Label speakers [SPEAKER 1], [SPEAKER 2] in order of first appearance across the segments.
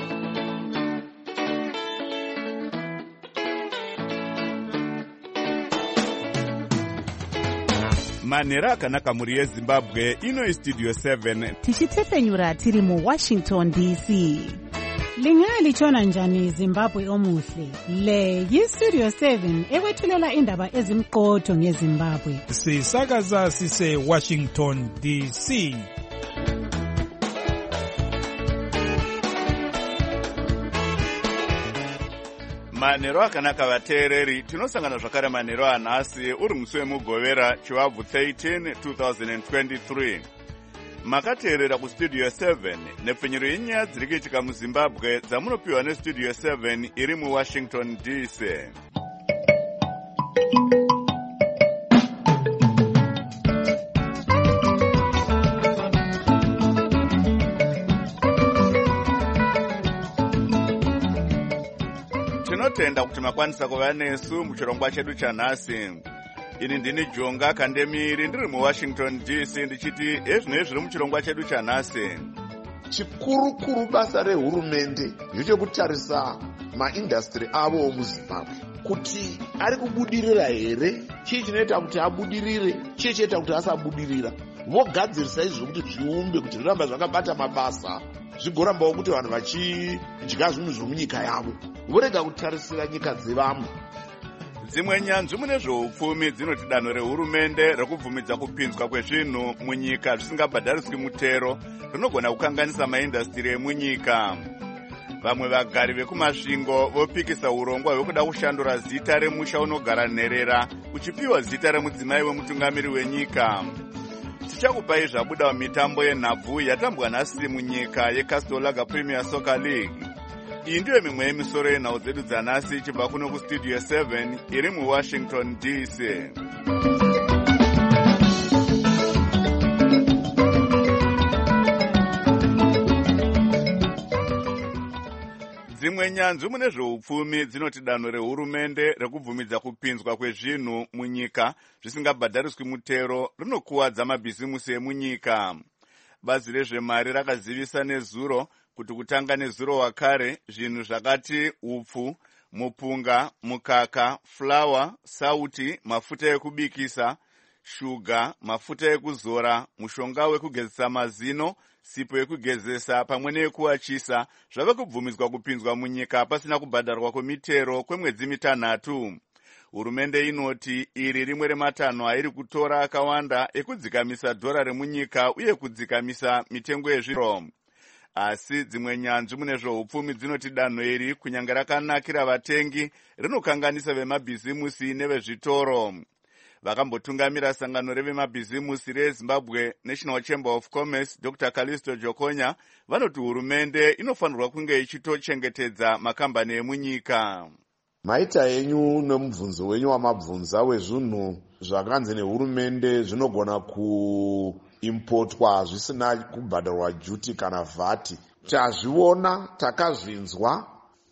[SPEAKER 1] Manhero akanaka muri yeZimbabwe, ino Studio 7
[SPEAKER 2] tichitefenyura tiri mu Washington DC.
[SPEAKER 3] Lingalitshona njani Zimbabwe omuhle? Le yiStudio 7 ewethulela indaba ezimqotho ngeZimbabwe.
[SPEAKER 4] Sisakaza sise Washington DC.
[SPEAKER 1] Manhero akanaka vateereri, tinosangana zvakare manhero anhasi uri musi wemugovera chivabvu 13 2023. Makateerera kuStudio 7 nepfenyuro yenyaya dziri kuitika muZimbabwe dzamunopiwa neStudio 7 iri muWashington DC. Tinotenda kuti makwanisa kuva nesu muchirongwa chedu chanhasi. Ini ndini Jonga Kandemiri ndiri muWashington DC ndichiti ezvinezvi zviri muchirongwa chedu chanhasi.
[SPEAKER 5] Chikurukuru basa rehurumende ndechekutarisa maindastri avo muZimbabwe kuti ari kubudirira here, chii chinoita kuti abudirire, chii chinoita kuti asabudirira. Vogadzirisa izvo kuti zviumbe kuti zviramba zvakabata mabasa, zvigorambawo kuti vanhu vachidya zvinhu zvomunyika yavo, vorega kutarisira nyika dzevamwe.
[SPEAKER 1] Dzimwe nyanzvi mune zveupfumi dzinoti danho rehurumende rekubvumidza kupinzwa kwezvinhu munyika zvisingabhadhariswi mutero rinogona kukanganisa maindastri emunyika. Vamwe vagari vekumasvingo vopikisa urongwa hwekuda kushandura zita remusha unogara nherera uchipiwa zita remudzimai wemutungamiri wenyika. Tichakupai zvabuda mitambo yenhabvu yatambwa nhasi munyika yeCastlegar Premier Soccer League. Iyi ndiyo mimwe yemisoro yenhau dzedu dzanhasi ichibva kuno kuStudio 7 iri muWashington DC. Dzimwe nyanzvi mune zveupfumi dzinoti danho rehurumende rekubvumidza kupinzwa kwezvinhu munyika zvisingabhadhariswi mutero rinokuwadza mabhizimusi emunyika. Bazi rezvemari rakazivisa nezuro kuti kutanga nezuro wakare zvinhu zvakati upfu, mupunga, mukaka, flawa, sauti, mafuta ekubikisa, shuga, mafuta ekuzora, mushonga wekugezesa mazino, sipo yekugezesa pamwe neyekuwachisa zvave kubvumidzwa kupinzwa munyika pasina kubhadharwa kwemitero kwemwedzi mitanhatu. Hurumende inoti iri rimwe rematanho airi kutora akawanda ekudzikamisa dhora remunyika uye kudzikamisa mitengo yezviro. Asi dzimwe nyanzvi mune zveupfumi dzinoti danho iri kunyange rakanakira vatengi rinokanganisa vemabhizimusi nevezvitoro. Vakambotungamira sangano revemabhizimusi reZimbabwe National Chamber of Commerce Dr. Kalisto Jokonya vanoti hurumende inofanirwa kunge ichitochengetedza makambani emunyika.
[SPEAKER 5] Maita yenyu nemubvunzo wenyu wamabvunza wezvinhu zvakanzi nehurumende zvinogona kuimportwa zvisina kubhadharwa duty kana VAT. Tazviona, takazvinzwa,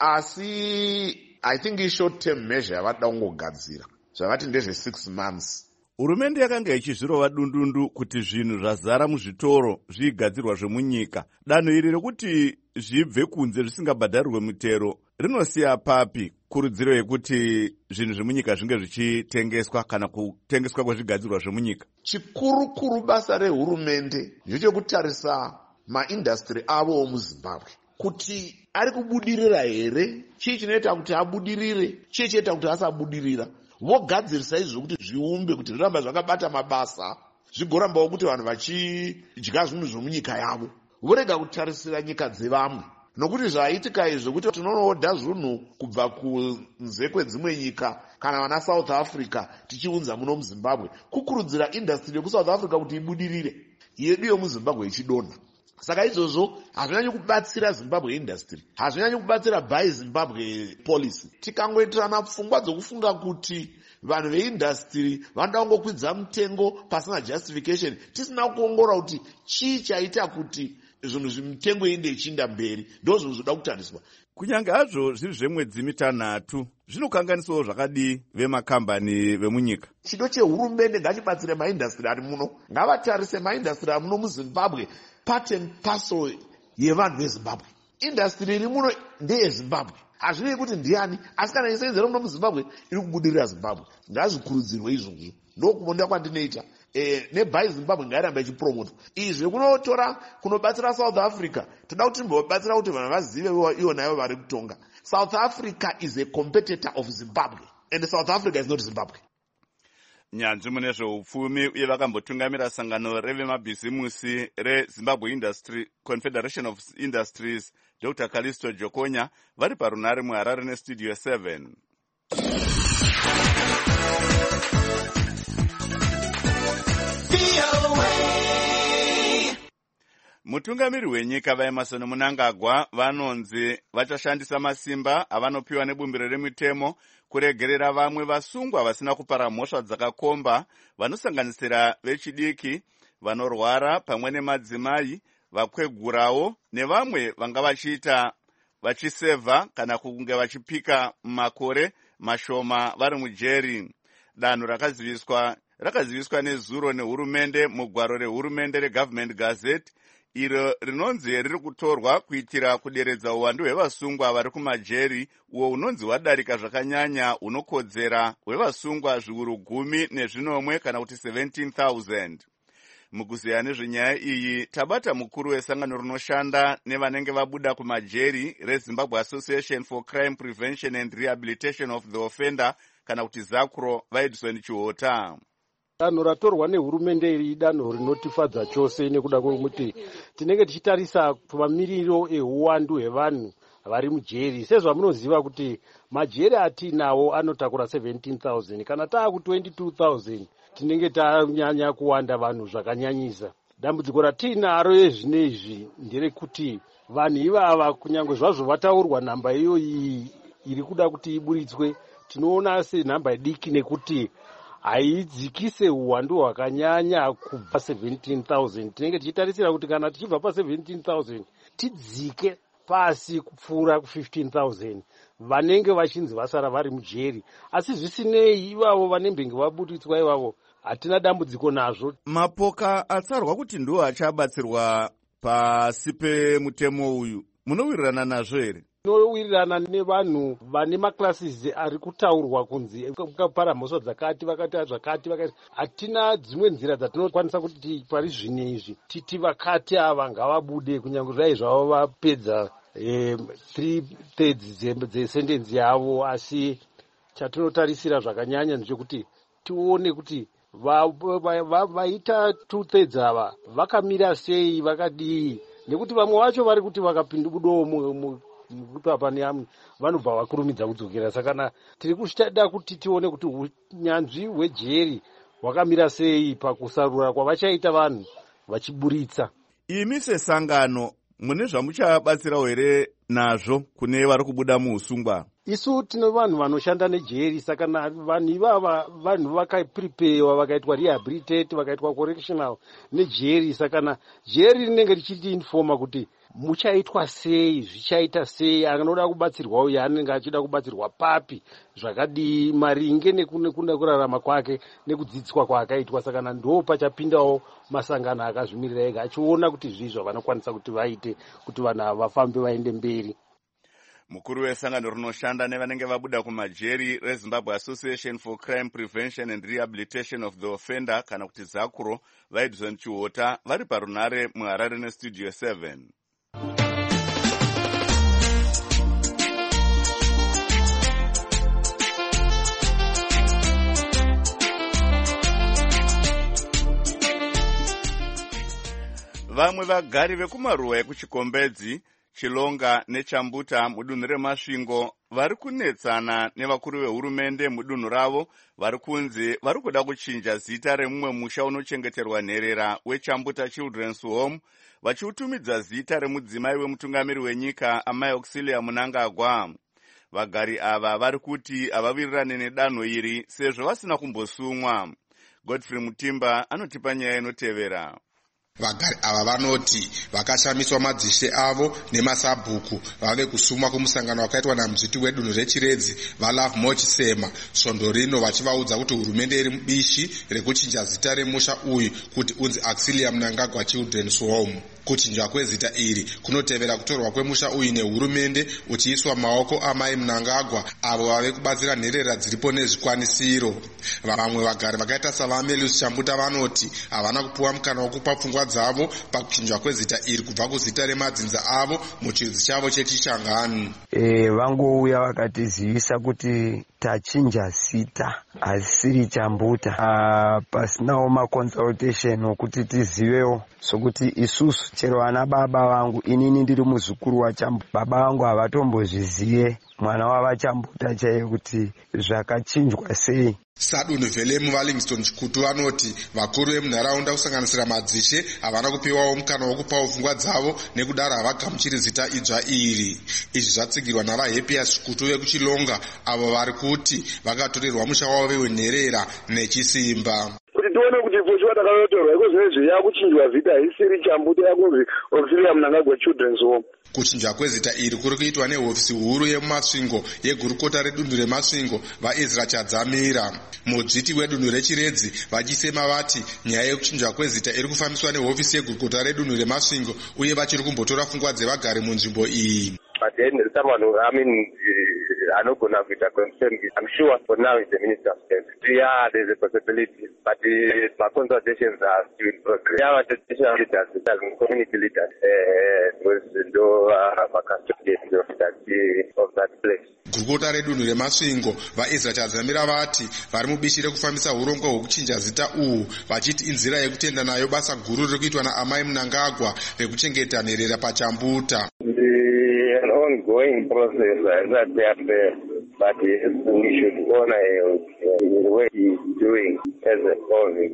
[SPEAKER 5] asi I think short term measure yavada kungogadzira zvavati ndezve 6 months.
[SPEAKER 1] Hurumende yakanga ichizvirova dundundu kuti zvinhu zvazara muzvitoro zvigadzirwa zvemunyika. Danho iri rekuti zvibve kunze zvisingabhadharirwe mutero rinosiya papi kurudziro yekuti zvinhu zvemunyika zvinge zvichitengeswa kana kutengeswa kwezvigadzirwa zvemunyika?
[SPEAKER 5] Chikurukuru basa rehurumende ndechekutarisa maindastri avo muZimbabwe kuti ari kubudirira here, chii chinoita kuti abudirire, chii chinoita kuti asabudirira. Vogadzirisa izvo kuti zviumbe kuti zviramba zvakabata mabasa, zvigorambawo kuti vanhu vachidya zvinhu zvomunyika yavo, vorega kutarisira nyika dzevamwe. Nokuti zvaitika izvo kuti tinonoodha zvinhu kubva kunze kwedzimwe nyika kana vana South Africa tichiunza muno muZimbabwe, kukurudzira industry yokuSouth Africa kuti ibudirire, yedu yomuZimbabwe ichidonha. Saka izvozvo hazvinyanyi kubatsira Zimbabwe industry, hazvinyanyi kubatsira Buy Zimbabwe policy. Tikangoitirana pfungwa dzokufunga kuti vanhu veindustry vanoda kungokwidza mutengo pasina justification, tisina kuongorora kuti chii chaita kuti zvinhu zvimitengo inde ichinda mberi, ndozvinhu zvoda kutariswa.
[SPEAKER 1] Kunyange hazvo zviri zvemwedzi mitanhatu, zvinokanganisawo zvakadii vemakambani vemunyika?
[SPEAKER 5] Chido chehurumende ngachibatsire maindastri ari muno, ngavatarise maindastri ari muno muZimbabwe part and parcel yevanhu veZimbabwe. industry iri muno ndeyezimbabwe, hazvinei kuti ndiani, asi kana isenzera muno muzimbabwe iri kubudirira zimbabwe. Ngazvikurudzirwe izvozvo, ndokumonda kwandinoita. Nebai Zimbabwe ngairamba ichipromotwa. Izvi kunotora kunobatsira South Africa, toda kuti timbobatsira kuti vanhu vazive iwonayo vari kutonga. South Africa is a competitor of Zimbabwe, and South Africa is not Zimbabwe.
[SPEAKER 1] Nyanzvi mune zveupfumi uye vakambotungamira sangano revemabhizimusi reZimbabwe Confederation of Industries, Dr. Callisto Jokonya, vari parunare muHarare neStudio 7. Mutungamiri wenyika vaEmmerson Mnangagwa vanonzi vachashandisa masimba avanopiwa nebumbiro remitemo kuregerera vamwe vasungwa vasina kupara mhosva dzakakomba, vanosanganisira vechidiki, vanorwara pamwe nemadzimai, vakwegurawo nevamwe vanga vachisevha kana kunge vachipika makore mashoma vari mujeri. Danho rakaziviswa nezuro nehurumende mugwaro rehurumende reGovernment Gazette, iro rinonzi riri kutorwa kuitira kuderedza uwandu hwevasungwa vari kumajeri, uwo unonzi wadarika zvakanyanya unokodzera hwevasungwa zviuru 10 kana kuti 17,000. Mukuziya nezvenyaya iyi tabata mukuru wesangano rinoshanda nevanenge vabuda kumajeri reZimbabwe Association for Crime Prevention and Rehabilitation of the Offender kana kuti ZACRO, vaEdison Chihota.
[SPEAKER 6] Danho ratorwa nehurumende iri danho rinotifadza chose nekuda kwekuti tinenge tichitarisa mamiriro euwandu hwevanhu vari mujeri. Sezvamunoziva kuti majeri atinawo anotakura 17,000 kana taaku 22,000 tinenge tanyanya kuwanda vanhu zvakanyanyisa. Dambudziko ratinaro yezvinezvi nderekuti vanhu ivava kunyange zvazvo vataurwa nhamba iyoyi iri kuda kuti iburitswe, tinoona senhamba diki nekuti haidzikise uwandu hwakanyanya kubva 17,000. Tinenge tichitarisira kuti kana tichibva pa17,000 tidzike pasi kupfuura ku15,000 vanenge vachinzi vasara vari mujeri. Asi zvisinei, ivavo vanembenge vaburitswa ivavo hatina dambudziko nazvo.
[SPEAKER 1] Mapoka atsarwa kuti ndiwo achabatsirwa pasi pemutemo uyu, munowirirana nazvo here?
[SPEAKER 6] Tinowirirana nevanhu vane maklasizi ari kutaurwa kunzi vakapara mhosva dzakati vakati zvakati vakati. Hatina dzimwe nzira dzatinokwanisa kuti pari zvine izvi titi vakati ava ngavabude kunyange zvai zvavo vapedza 3/3 dzesendenzi yavo. Asi chatinotarisira zvakanyanya ndechekuti tione kuti vaita 2/3 ava vakamira sei, vakadii, nekuti vamwe vacho vari kuti vakapindubudowo mukutapa neamwe vanobva vakurumidza kudzokera. Saka tiri kushada kuti tione kuti unyanzvi hwejeri hwakamira sei pakusarura kwavachaita vanhu vachiburitsa.
[SPEAKER 1] Imi sesangano mune zvamuchabatsirawo here nazvo kune vari kubuda muusungwa?
[SPEAKER 6] Isu tine vanhu vanoshanda nejeri, saka vanhu ivava vanhu vakaprepewa, vakaitwa rehabilitate, vakaitwa correctional nejeri. Saka jeri rinenge richiti informa kuti muchaitwa sei, zvichaita sei, anoda kubatsirwa uye anenge achida kubatsirwa papi, zvakadii, maringe nekunda kurarama kwake nekudzidziswa kwaakaitwa. Saka ndo pachapindawo masangano akazvimirira ega achiona kuti zvizvo vanokwanisa kuti vaite kuti vanhu ava vafambe vaende mberi.
[SPEAKER 1] Mukuru wesangano rinoshanda nevanenge vabuda kumajeri reZimbabwe Association for Crime Prevention and Rehabilitation of the Offender kana kuti ZACRO, vaEdison Chihota, vari parunare muHarare neStudio 7. Vamwe vagari vekumaruwa ekuchikombedzi, Chilonga neChambuta mudunhu reMasvingo vari kunetsana nevakuru vehurumende mudunhu ravo vari kunzi vari kuda kuchinja zita remumwe musha unochengeterwa nherera weChambuta Children's Home, vachiutumidza zita remudzimai wemutungamiri wenyika Amai Auxilia Mnangagwa. Vagari ava vari kuti havawirirane nedanho iri sezvo vasina kumbosumwa. Godfrey Mutimba anotipa nyaya inotevera.
[SPEAKER 7] Vagari ava vanoti vakashamiswa madzishe avo nemasabhuku vave kusumwa kumusangano wakaitwa namudzviti wedunhu reChiredzi vaLove Mochisema svondo rino, vachivaudza kuti hurumende iri mubishi rekuchinja zita remusha uyu kuti unzi Auxilia Mnangagwa Children's Home. Kuchinjwa kwezita iri kunotevera kutorwa kwemusha uyu nehurumende uchiiswa maoko amai Mnangagwa avo vave kubatsira nherera dziripo nezvikwanisiro. Vamwe vagari vakaita saVamelius Chambuta vanoti havana kupuwa mukana wokupa pfungwa dzavo pakuchinjwa kwezita iri kubva kuzita remadzinza avo muchiudzi chavo cheChichangani.
[SPEAKER 8] Vangouya vakatizivisa kuti tachinja zita asiri Chambuta, pasinawo maconsultation okuti tizivewo sokuti isusu chero ana baba vangu inini ndiri muzukuru waChambuta, baba vangu havatombozvizive mwana wavaChambuta chaiye kuti zvakachinjwa sei.
[SPEAKER 7] Sadunhu Velemu vaLivingston Chikutu vanoti vakuru vemunharaunda kusanganisira madzishe havana kupiwawo mukana wokupawo pfungwa dzavo nekudaro havagamuchiri zita idzva iri. Izvi zvatsigirwa navaHappiest Chikutu vekuChilonga avo vari kuti vakatorerwa musha wavo wenherera nechisimba.
[SPEAKER 9] Kuti tione kuti pfuchiwa takanotorwa iko zvinezvi yakuchinjwa zita isiri Chambuta yakunzi ofisiri yaMnangagwa Children's Home.
[SPEAKER 7] Kuchinjwa kwezita iri kuri kuitwa nehofisi huru yemumasvingo yegurukota redunhu remasvingo vaEzra Chadzamira. Mudzviti wedunhu reChiredzi vachisema vati nyaya yekuchinjwa kwezita iri kufambiswa nehofisi yegurukota redunhu remasvingo uye vachiri kumbotora pfungwa dzevagari munzvimbo iyi.
[SPEAKER 9] But then someone who, anogona kuita concern, I'm sure for now is the Minister of State. Yeah, there's a possibility, but my consultations are still in progress. Yeah, but the traditional leaders, community leaders, was no custodian of that place.
[SPEAKER 7] Gurukota redunhu remasvingo vaEzra Chadzamira vati vari mubishi rekufambisa urongwa hwekuchinja zita uhu vachiti inzira yekutenda nayo basa guru riri kuitwa naamai Mnangagwa rekuchengeta nherera paChambuta.
[SPEAKER 9] An ongoing process that they have there, but we should honor the way he's doing as a cause,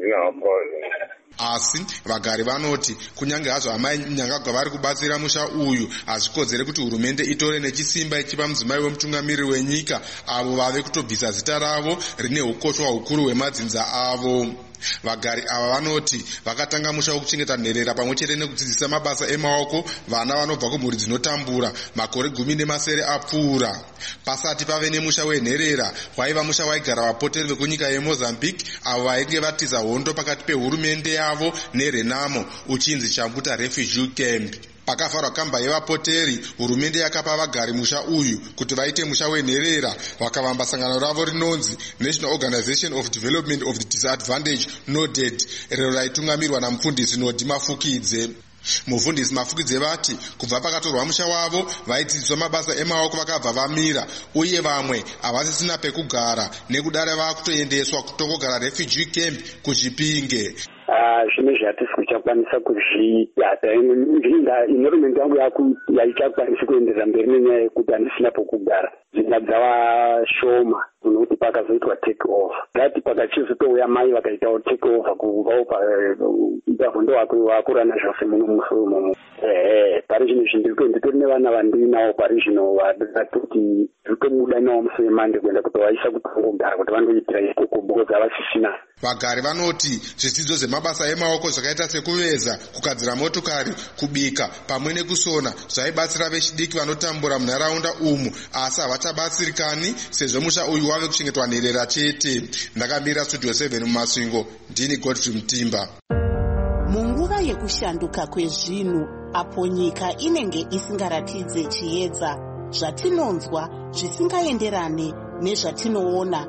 [SPEAKER 7] Asi vagari vanoti kunyange hazvo amai Mnangagwa vari kubatsira musha uyu hazvikodzere kuti hurumende itore nechisimba ichipa mudzimai wemutungamiriri wenyika avo vave kutobvisa zita ravo rine ukoshwa hukuru hwemadzinza avo. Vagari ava vanoti vakatanga musha wekuchengeta nherera pamwe chete nekudzidzisa mabasa emaoko vana vanobva kumhuri dzinotambura makore 10 apfuura. Pasati pave nemusha wenherera waiva musha waigara vapoteri vekunyika yeMozambique avo vainge vatiza hondo pakati pehurumende yavo neRenamo uchinzi Chambuta Refugee Camp. Pakafarwa kamba yevapoteri, hurumende yakapa vagari musha uyu kuti vaite musha wenherera, vakavamba sangano ravo rinonzi National Organization of Development of the Disadvantaged NODED, rero raitungamirwa namufundisi Nodi Mafukidze. Mufundisi Mafukidze vati kubva pakatorwa musha wavo vaidzidziswa mabasa emaoko vakabva vamira uye vamwe havasisina pekugara nekudaro vakutoendeswa kutongogara refugee camp kuChipinge.
[SPEAKER 9] Zvinhu zvatisi kuchakwanisa kuzviita inhoromende yangu yaichakwanisi kuenderera mberi nenyaya yekuti handisina pokugara. Dzimba dzava shoma kunokuti pakazoitwa take over. Ngati pakachizotouya mai vakaitawo take over kuvawo pahondo wakurana zvose muno musoro imomo. Pari zvino zvindiri nditori nevana vandinawo pari zvino vatoti zvitomuda nawo musi wemande kuenda kutovaisa kutongogara kuti vandoitira ikoko because havasisina.
[SPEAKER 7] Vagari vanoti zvidzidzo zvemabasa emaoko zvakaita sekuveza, kugadzira motokari, kubika pamwe nekusona zvaibatsira vechidiki vanotambura munharaunda umu asi havachabatsirikani sezvo musha uyu wave kuchengetwa nherera chete. Ndakamira Studio 7 mumasvingo, ndini Godfrey Mutimba.
[SPEAKER 2] Munguva yekushanduka kwezvinhu apo nyika inenge isingaratidze chiedza, zvatinonzwa zvisingaenderane nezvatinoona,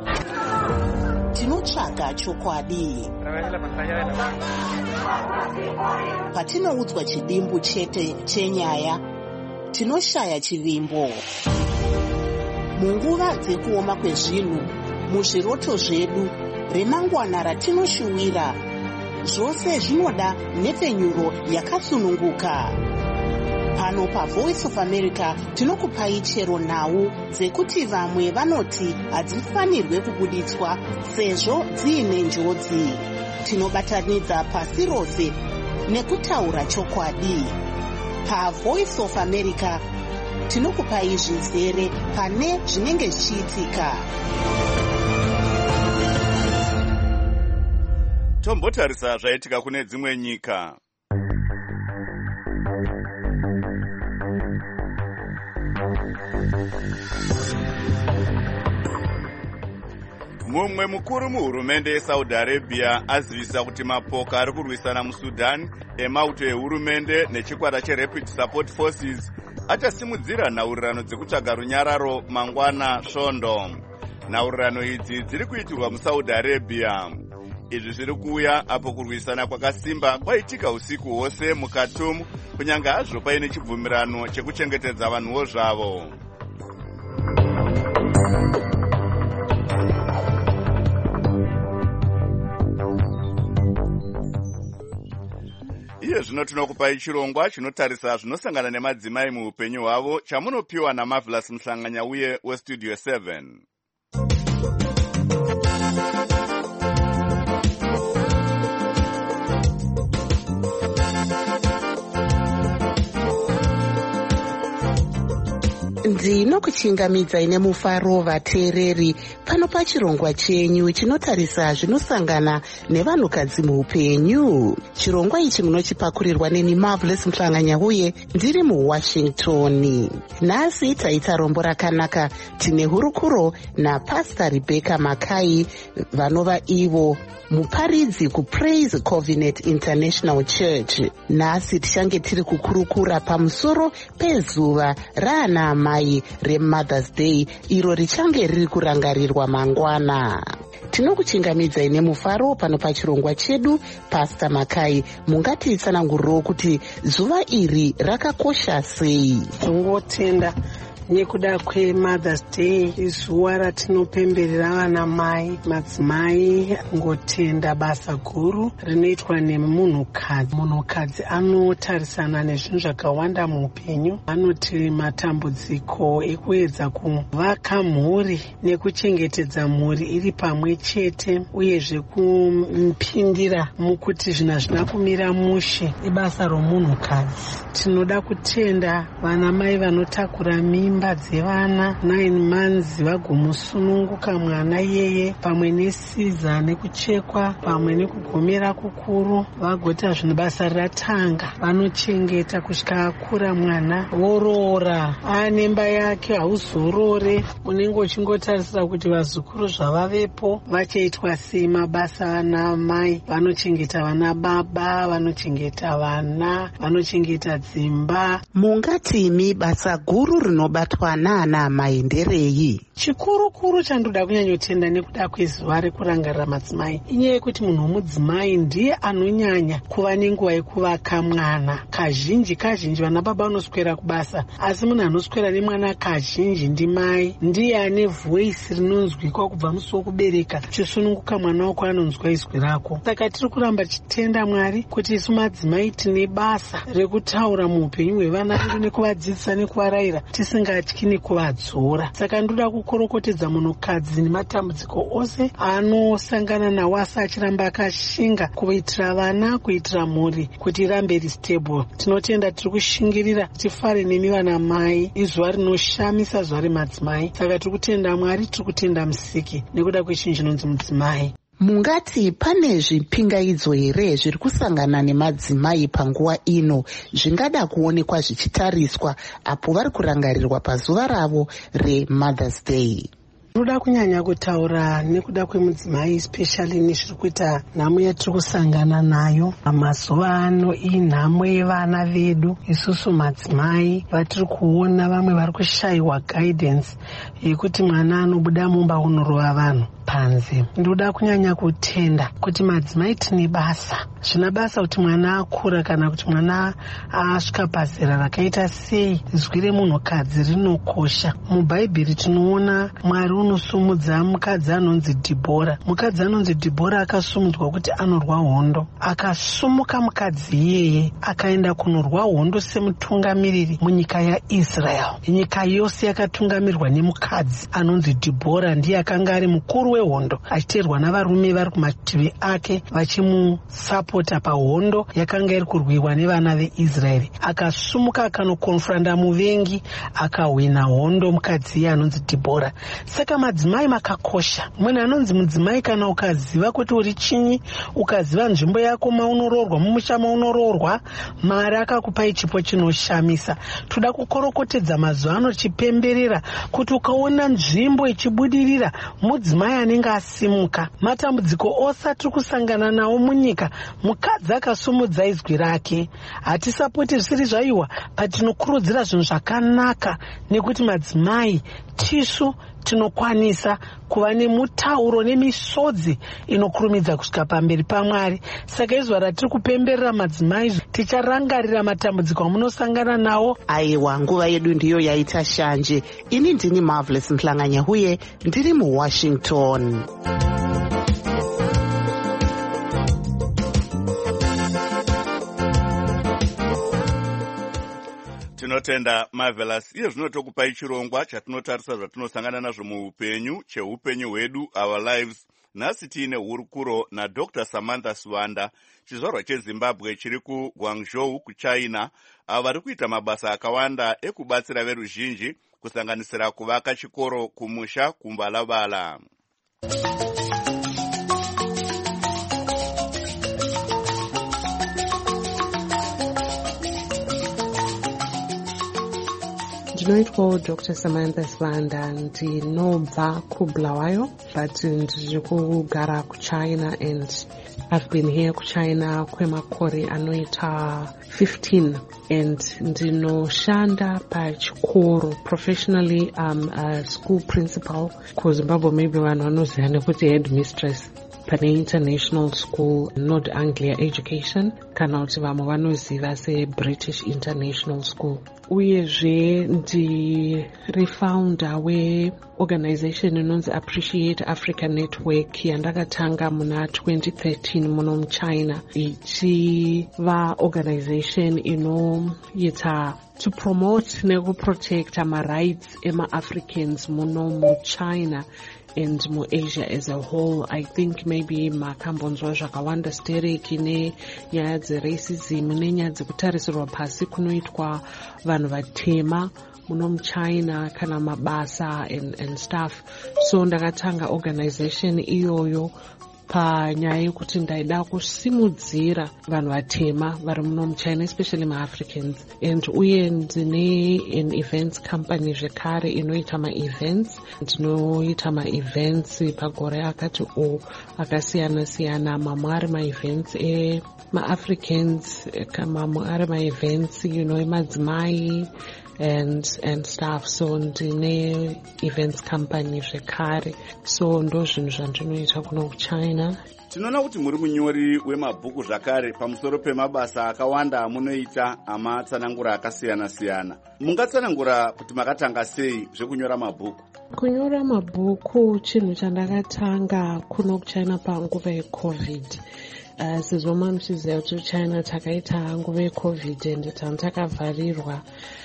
[SPEAKER 2] tinotsvaga chokwadi. Patinoudzwa chidimbu chete chenyaya, tinoshaya chivimbo. Munguva dzekuoma kwezvinhu, muzviroto zvedu, remangwana ratinoshuwira, zvose zvinoda nhepfenyuro yakasununguka. Pano paVoice of America tinokupai chero nhau dzekuti vamwe vanoti hadzifanirwe kubuditswa sezvo dziine njodzi. Tinobatanidza pasi rose nekutaura chokwadi. PaVoice of America tinokupai zvizere pane zvinenge zvichiitika.
[SPEAKER 1] Tombotarisa zvaitika kune dzimwe nyika. Mumwe mukuru muhurumende yeSaudi Arabia azivisa kuti mapoka ari kurwisana muSudan emauto ehurumende nechikwata cheRapid Support Forces achasimudzira nhaurirano dzekutsvaga runyararo mangwana svondo. Nhaurirano idzi dziri kuitirwa muSaudi Arabia. Izvi zviri kuuya apo kurwisana kwakasimba kwaitika usiku hwose muKhartoum, kunyanga hazvo paine chibvumirano chekuchengetedza vanhuwo zvavo. Iye zvino tinokupai chirongwa chinotarisa zvinosangana nemadzimai muupenyu hwavo chamunopiwa naMarvelous Mhlanganyauye weStudio 7.
[SPEAKER 2] Ndinokuchingamidzai nemufaro vateereri pano pachirongwa chenyu chinotarisa zvinosangana nevanhukadzi muupenyu. Chirongwa ichi munochipakurirwa neni Marvelous Mhlanganyauye ndiri muWashington. Nhasi taita rombo rakanaka. Tine hurukuro naPastor Rebecca Makai vanova ivo muparidzi kuPraise Covenant International Church. Nhasi tichange tiri kukurukura pamusoro pezuva raana amai reMother's Day iro richange riri kurangarirwa mangwana. Tinokuchingamidzai nemufaro pano pachirongwa chedu. Pastor Makai, mungatitsanangurirawo kuti zuva iri rakakosha sei?
[SPEAKER 10] Ngotenda nekuda kweMother's Day, izuva ratinopemberera vana mai, madzimai. Ngotenda basa guru rinoitwa nemunhukadzi. Munhukadzi anotarisana nezvinhu zvakawanda muupenyu. Anoti matambudziko ekuedza kuvaka mhuri nekuchengetedza mhuri iri pamwe chete, uyezve kupindira mukuti zvinhu hazvina kumira mushe, ibasa romunhukadzi. Tinoda kutenda vana mai vanotakura mimba dzevana 9 months vagomusununguka mwana iyeye, pamwe nesiza nekuchekwa, pamwe nekugomera kukuru, vagota zvinhu basa ratanga. Vanochengeta kusvika akura mwana, voroora anemba yake, hauzorore. Unenge uchingotarisira kuti vazukuru zvavavepo vachaitwa sei mabasa vana mai. Vanochengeta vana baba, vanochengeta vana, vanochengeta dzimba.
[SPEAKER 2] Mungatimi basa guru rinobatwa naana amai nderei?
[SPEAKER 10] Chikuru chandoda kunyanyotenda nekuda kwezuva rekurangarira madzimai inyaya yekuti munhu womudzimai ndiye anonyanya kuva nenguva yekuvaka mwana. Kazhinji vana baba vanoswera kubasa, asi munhu anoswera nemwana kazhinji ndimai. Ndiye ane voisi rinonzwikwa kubva musi wokubereka, chisununguka mwana wako anonzwa izwi rako. Saka tiri kuramba chitenda Mwari kuti isu madzimai tine basa rekutaura muupenyu hwevana vedu nekuvadzidzisa nekuvarayira tisingatyi nekuvadzora. Saka ndoda kukorokotedza munhukadzi nematambudziko ose anosangana nawo asi achiramba akashinga kuitira vana, kuitira mhuri kuti irambe iri stable. Tinotenda tiri kushingirira tifare nemi vana mai. Izuva rinoshamisa zuva remadzimai. Saka tiri kutenda Mwari, tiri kutenda Musiki nekuda kwechinhu chinonzi mudzimai.
[SPEAKER 2] Mungati pane zvipingaidzo here zviri kusangana nemadzimai panguva ino zvingada kuonekwa zvichitariswa apo vari kurangarirwa pazuva ravo reMother's Day?
[SPEAKER 10] Ndoda kunyanya kutaura nekuda kwemudzimai, especially nezviri kuita nhamo yatiri kusangana nayo mazuva ano. Iyi nhamo yevana vedu, isusu madzimai vatiri kuona vamwe vari kushayiwa guidance yekuti mwana anobuda mumba unorova vanhu panze. Ndoda kunyanya kutenda kuti madzimai tine basa. Zvina basa kuti mwana akura kana kuti mwana asvika pazera rakaita sei. Zwi remunhukadzi rinokosha. MuBhaibheri tinoona Mwari unosumudza mukadzi anonzi Dhibhora. Mukadzi anonzi Dhibhora akasumudzwa kuti anorwa hondo. Akasumuka mukadzi iyeye akaenda kunorwa hondo semutungamiriri munyika yaIsrael. Nyika yose yakatungamirirwa nemukadzi anonzi Dhibhora. Ndiye akanga ari mukuru wehondo, achiteerwa navarume vari kumativi ake vachimusapota pahondo yakanga iri kurwiwa nevana veIsraeri. Akasumuka akanokonfranda muvengi, akahwina hondo mukadzi iye anonzi Dhibhora. Saka munoita madzimai makakosha. Munhu anonzi mudzimai kana ukaziva kuti uri chinyi, ukaziva nzvimbo yako maunoroorwa, mumusha maunoroorwa, Mwari akakupai chipo chinoshamisa. Toda kukorokotedza mazuva ano chipemberera kuti ukaona nzvimbo ichibudirira mudzimai anenge asimuka. Matambudziko ose atiri kusangana nawo munyika, mukadzi akasumudza izwi rake. Hatisapoti zvisiri zvaiwa, patinokurudzira zvinhu zvakanaka, nekuti madzimai tisu tinokwanisa kuva nemutauro nemisodzi inokurumidza kusvika pamberi paMwari. Saka izuva ratiri kupemberera madzimai, ticharangarira matambudziko amunosangana nawo.
[SPEAKER 2] Aiwa, nguva yedu ndiyo yaita shanje. Ini ndini Marvelous Mhlanganya huye ndiri muWashington.
[SPEAKER 1] Tinotenda Marvelous. Iye zvinotokupai chirongwa chatinotarisa zvatinosangana nazvo muupenyu, cheupenyu hwedu, our lives. Nhasi tiine hurukuro naDr. Samantha Swanda, chizvarwa cheZimbabwe chiri kuGuangzhou kuChina, avo vari kuita mabasa akawanda ekubatsira veruzhinji, kusanganisira kuvaka chikoro kumusha kuMbalabala.
[SPEAKER 11] Ndinoitwa Dr. Samantha Swanda, ndinobva kuBulawayo, but ndiri kugara kuChina, and I've been here kuChina kwemakore anoita 15, and ndinoshanda pachikoro. Professionally, I'm a school principal. KuZimbabwe maybe vanhu vanoziva nekuti headmistress pane international school, North Anglia Education, kana kuti vamwe vanoziva seBritish International School. Uyezve ndiri founder weorganization inonzi Appreciate Africa Network, yandakatanga muna 2013 muno muChina, ichiva organization inoita to promote nekuprotecta marights ema-Africans muno muChina and muAsia as a whole. I think maybe makambonzwa zvakawanda stereki nenyaya dzeracism nenyaya dzekutarisirwa pasi kunoitwa vanhu vatema muno muChina kana mabasa and stuff. So ndakatanga organization iyoyo panyaya yekuti ndaida kusimudzira vanhu vatema vari muno muChina, especially maAfricans. And uye ndine an events company zvekare inoita maevents. Ndinoita maevents pagore akati akasiyana siyana, mamwe ari maevents emaAfricans, mamwe ari maevents emadzimai and stuff. So ndine events company zvekare. So ndo zvinhu zvandinoita kuno kuChina.
[SPEAKER 1] Tinoona kuti muri munyori wemabhuku zvakare pamusoro pemabasa akawanda amunoita amatsanangura akasiyana siyana. Mungatsanangura kuti makatanga sei zvekunyora mabhuku?
[SPEAKER 11] Kunyora mabhuku chinhu chandakatanga kuno kuChina panguva yeCovid. Sezvo muchiziva kuti China takaita nguva yeCovid and takavharirwa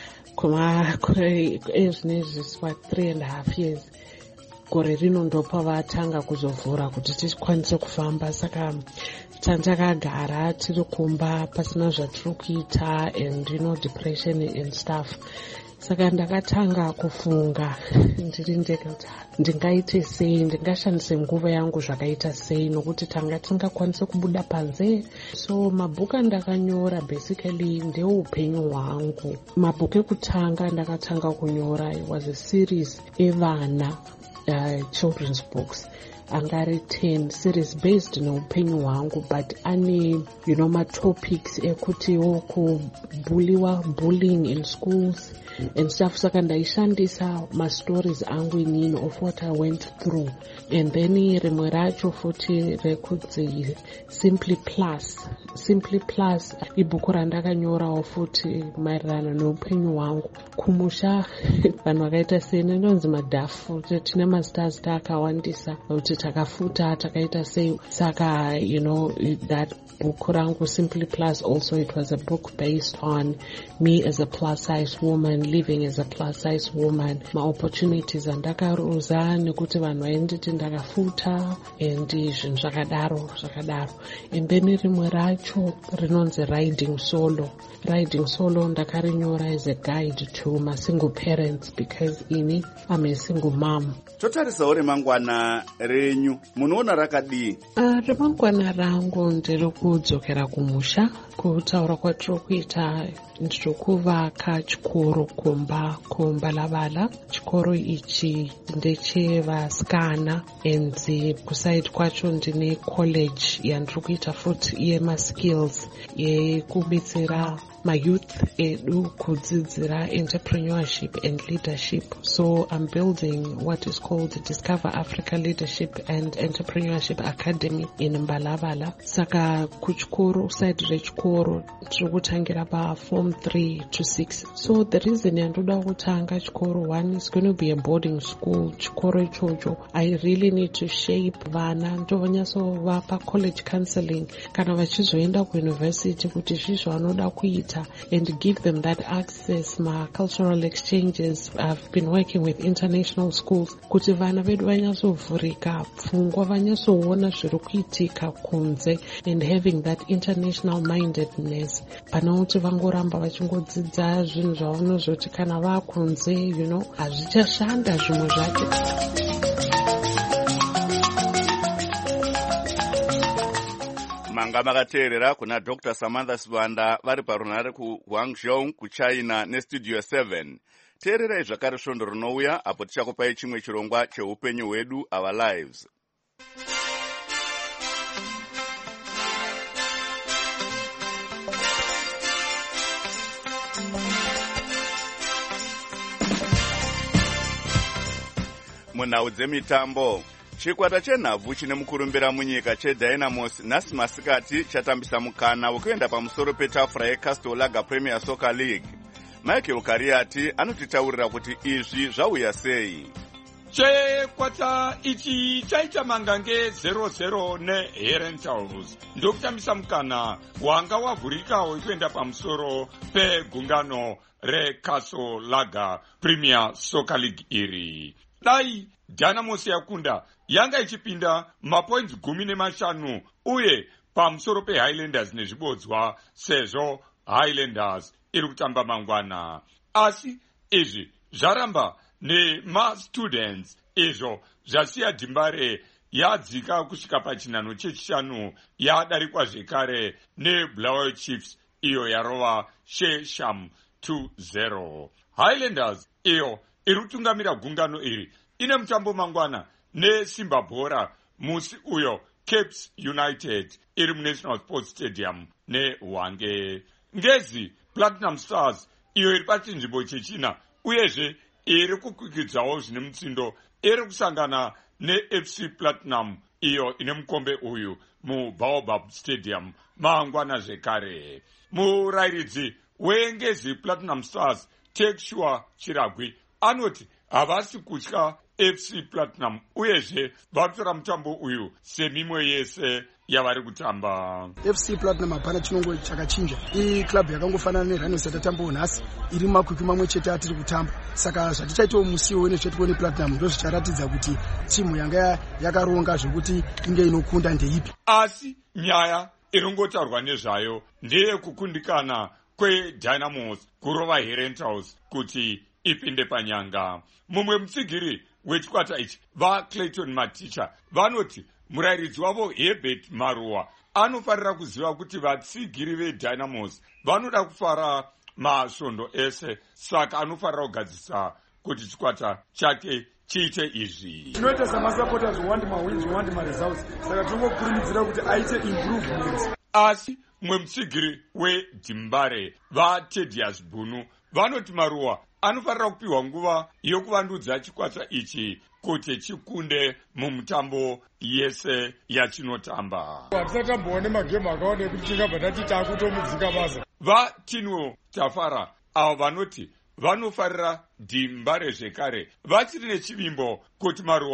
[SPEAKER 11] ezvinezviswa 3.5 years. Gore rino ndopa vatanga kuzovhura kuti tikwanise kufamba, saka tandakagara tiri kumba pasina zvatiri kuita and depression and stuff. Saka ndakatanga kufunga ndiri ndega kuti ndingaite sei, ndingashandise nguva yangu zvakaita sei, nokuti tanga tingakwanise kubuda panze. So mabhuku andakanyora basically ndeupenyu hwangu. Mabhuku ekutanga ndakatanga kunyora, it was a series evana, children's books. Angari 10 series based neupenyu hwangu, but ane matopics ekuti bullying in schools and stuff. Saka ndaishandisa mastories angu inini of what I went through. And then rimwe racho futi rekudzi Simply Plus ibhuku randakanyora futi maererano neupenyu hwangu. Kumusha vanhu vakaita seni ndonzi madhafu, tine mazita akawandisa kuti kuti takafuta takaita sei. Saka that book rangu Simply Plus, also it was a book based on me as a plus size woman, living as a plus size woman, my opportunities andakaruza nekuti vanhu vainditi ndakafuta and zvinhu zvakadaro. And then rimwe racho rinonzi riding solo ndakarinyora as a guide to my single parents because I'm a single mom.
[SPEAKER 1] Totarisawo remangwana renyu munoona rakadii?
[SPEAKER 11] Remangwana rangu ndiri kudzokera kumusha, kutaura kwatiri kuita ndiri kuvaka chikoro kuMbalavala. Chikoro ichi ndechevasikana and kusaidi kwacho ndine college yandiri kuita futi yemaskills yekubetsera mayouth edu kudzidzira entrepreneurship and leadership. So I'm building what is called Discover Africa Leadership and Entrepreneurship Academy in Mbalavala. Saka kuchikoro, side rechikoro tiri kutangira pa form 3 to 6. So the reason yandoda kutanga chikoro, one is going to be a boarding school. Chikoro ichocho I really need to shape vana ndovanyasovapa college counseling kana vachizoenda kuuniversity kuti zvisvo vanoda kuita and give them that access, my cultural exchanges. I've been working with international schools kuti vana vedu vanyasovhurika pfungwa, vanyasoona zviri kuitika kunze and having that international mindedness pana kuti vangoramba vachingodzidza zvinhu zvavanozoti kana vakunze hazvichashanda zvimwe zvacho.
[SPEAKER 1] Manga makateerera kuna Dr. Samantha Sibanda vari parunhare kuGuangzhou kuChina nestudio 7. Teererai zvakare svondo rinouya apo tichakupai chimwe chirongwa cheupenyu hwedu, our lives. Munhau dzemitambo, chikwata chenhabvu chine mukurumbira munyika cheDynamos nhasi masikati chatambisa mukana wekuenda pamusoro petafura yeCastle Lager Premier Soccer League. Michael Kariati anotitaurira kuti izvi zvauya sei.
[SPEAKER 12] Chikwata ichi chaita mangange 0-0 neHerentals ndokutambisa mukana wanga wavhurika wekuenda pamusoro pegungano reCastle Lager Premier Soccer League iri. Dai Dynamos yakunda yanga ichipinda mapoints 15 uye pamusoro peHighlanders nezvibodzwa sezvo Highlanders iri kutamba mangwana. Asi izvi zvaramba nemastudents izvo zvasiya Dimbare yadzika kusvika pachinhano chechishanu yadarikwa zvekare neBulawayo Chiefs iyo yarova Shesham 2-0. Highlanders iyo iri kutungamira gungano iri ine mutambo mangwana neSimba Bhora musi uyo Capes United iri muNational Sports Stadium neHwange. Ngezi Platinum Stars iyo iri pachinzvimbo chechina uyezve iri kukwikidzawo zvine mutsindo iri kusangana neFC Platinum iyo ine mukombe uyu muBaobab Stadium mangwana zvekare. Murairidzi weNgezi Platinum Stars Tekshua Chiragwi anoti havasi kutya FC Platinum uyezve vatora mutambo uyu semimwe yese yavari kutamba.
[SPEAKER 13] FC Platinum hapana chinongo chakachinja. Iyi club yakangofanana neRhinos yatatambawo nhasi iri makwikwi mamwe chete atiri kutamba. Saka zvatichaitawo musi uyu nezvetikuone Platinum ndozvicharatidza kuti timu yanga yakaronga zvekuti inge inokunda ndeipi.
[SPEAKER 12] Asi nyaya irongotaurwa nezvayo ndeye kukundikana kweDynamos kurova Herentals kuti ipinde panyanga. Mumwe mutsigiri wechikwata ichi vaClayton Maticha vanoti murairidzi wavo Herbert Maruwa anofarira kuziva kuti vatsigiri veDynamos vanoda kufara masvondo ese, saka anofarira kugadzisa kuti chikwata chake chiite izvi.
[SPEAKER 14] Tinoita samasupporters wandi mawins wandi maresults, saka tinongokurumidzira kuti aite improvements.
[SPEAKER 12] Asi mumwe mutsigiri weDimbare vaTedias Bunu vanoti Maruwa anofarira kupiwa nguva yokuvandudza chikwata ichi kuti chikunde mumutambo yese yachinotamba.
[SPEAKER 14] Hatisatamboone magemu akawanda ekuti tingabva tati takutomudzinga basa.
[SPEAKER 12] VaTinwo Tafara avo vanoti vanofarira Dimbare zvekare vachiri nechivimbo kuti Maruwa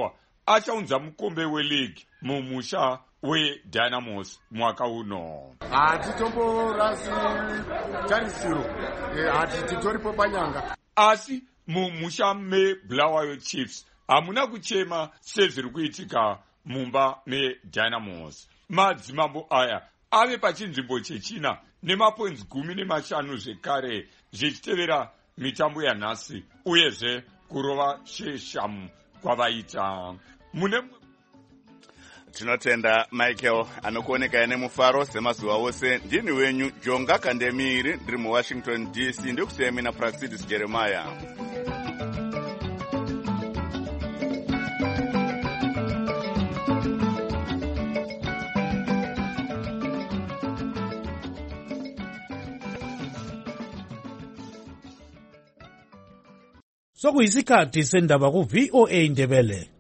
[SPEAKER 12] achaunza mukombe weligi mumusha weDynamos mwaka uno.
[SPEAKER 14] Hatitomborasi tarisiro, hatitoripo panyanga.
[SPEAKER 12] Asi mumusha meBulawayo Chiefs hamuna kuchema sezviri kuitika mumba meDynamos. Madzimambo aya ave pachinzvimbo chechina nemapoints 15 zvekare zvichitevera mitambo yanhasi uyezve kurova sheshamu kwavaita.
[SPEAKER 1] Tinotenda Michael anokuoneka nemufaro semazuva ose. Ndini wenyu Jonga Kandemiri, ndiri muWashington DC, ndikusemi naPraxidis Jeremiah.
[SPEAKER 4] Sokuyisikhathi sendaba ku VOA Ndebele.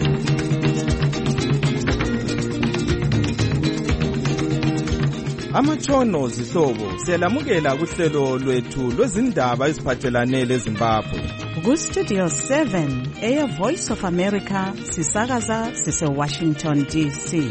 [SPEAKER 15] Amatshono zihlobo siyalamukela kuhlelo lwethu lwezindaba eziphathelane leZimbabwe.
[SPEAKER 16] Ku Studio 7 Air Voice of America sisakaza sise Washington DC.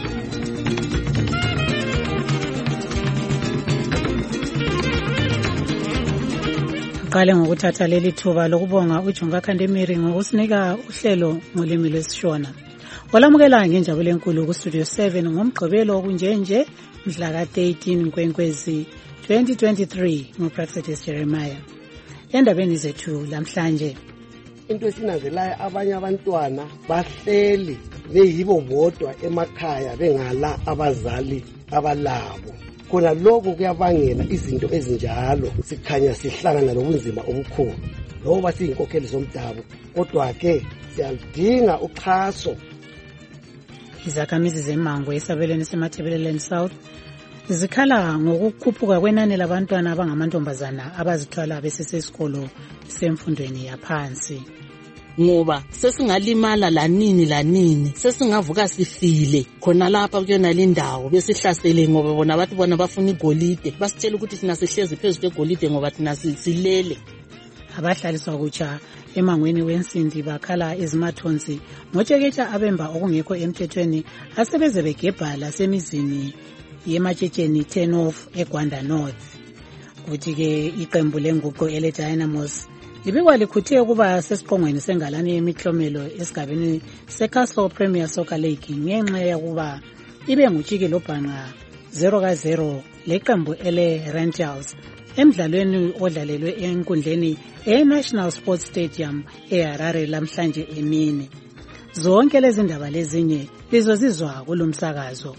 [SPEAKER 3] Qale ngokuthatha leli thuba lokubonga uJonga Kandemiri ngokusinika uhlelo ngolimi lwesishona. Walamukela ngenjabulo enkulu ku Studio 7 ngomgqibelo okunjenje mhla ka-13 Nkwenkwezi 2023 nguPraxidis Jeremiah. Endabeni zethu lamhlanje,
[SPEAKER 17] into esinazelayo abanye abantwana bahleli beyibo bodwa emakhaya bengala abazali abalabo. Khona lokho kuyabangela izinto ezinjalo, sikhanya sihlangana nobunzima obukhulu ngoba siyinkokheli zomdabu, kodwa ke siyalidinga uxhaso.
[SPEAKER 3] Izakhamizi zeMango esabelweni seMathebeleleni South zikhala ngokukhuphuka kwenani labantwana abangamantombazana abazithwala besesesikolo semfundweni yaphansi.
[SPEAKER 18] Ngoba sesingalimala lanini sesingavuka sifile khona lapha kuyona lindawo besihlasele ngoba bona bathi bona bafuna igolide, basitshela ukuthi sina sihlezi phezulu kwegolide ngoba thina silele.
[SPEAKER 3] Abahlaliswa kutsha emangweni wensindi bakhala ezimathonsi ngotsheketsha abemba okungekho emthethweni asebeze begebhala semizini yematshetshenini 10 off eGwanda North. Kuthi ke iqembu lenguqo eleDynamos libikwa likhuthe ukuba sesiqongweni sengalane yemihlomelo esigabeni seCastle Premier Soccer League ngenxa yokuba ibe ngutshiki lobhanqa 0-0 leqembu ele-Rentals emdlalweni odlalelwe enkundleni e-National Sports Stadium eHarare lamhlanje emini. Zonke lezi ndaba lezinye lizozizwa kulomsakazo.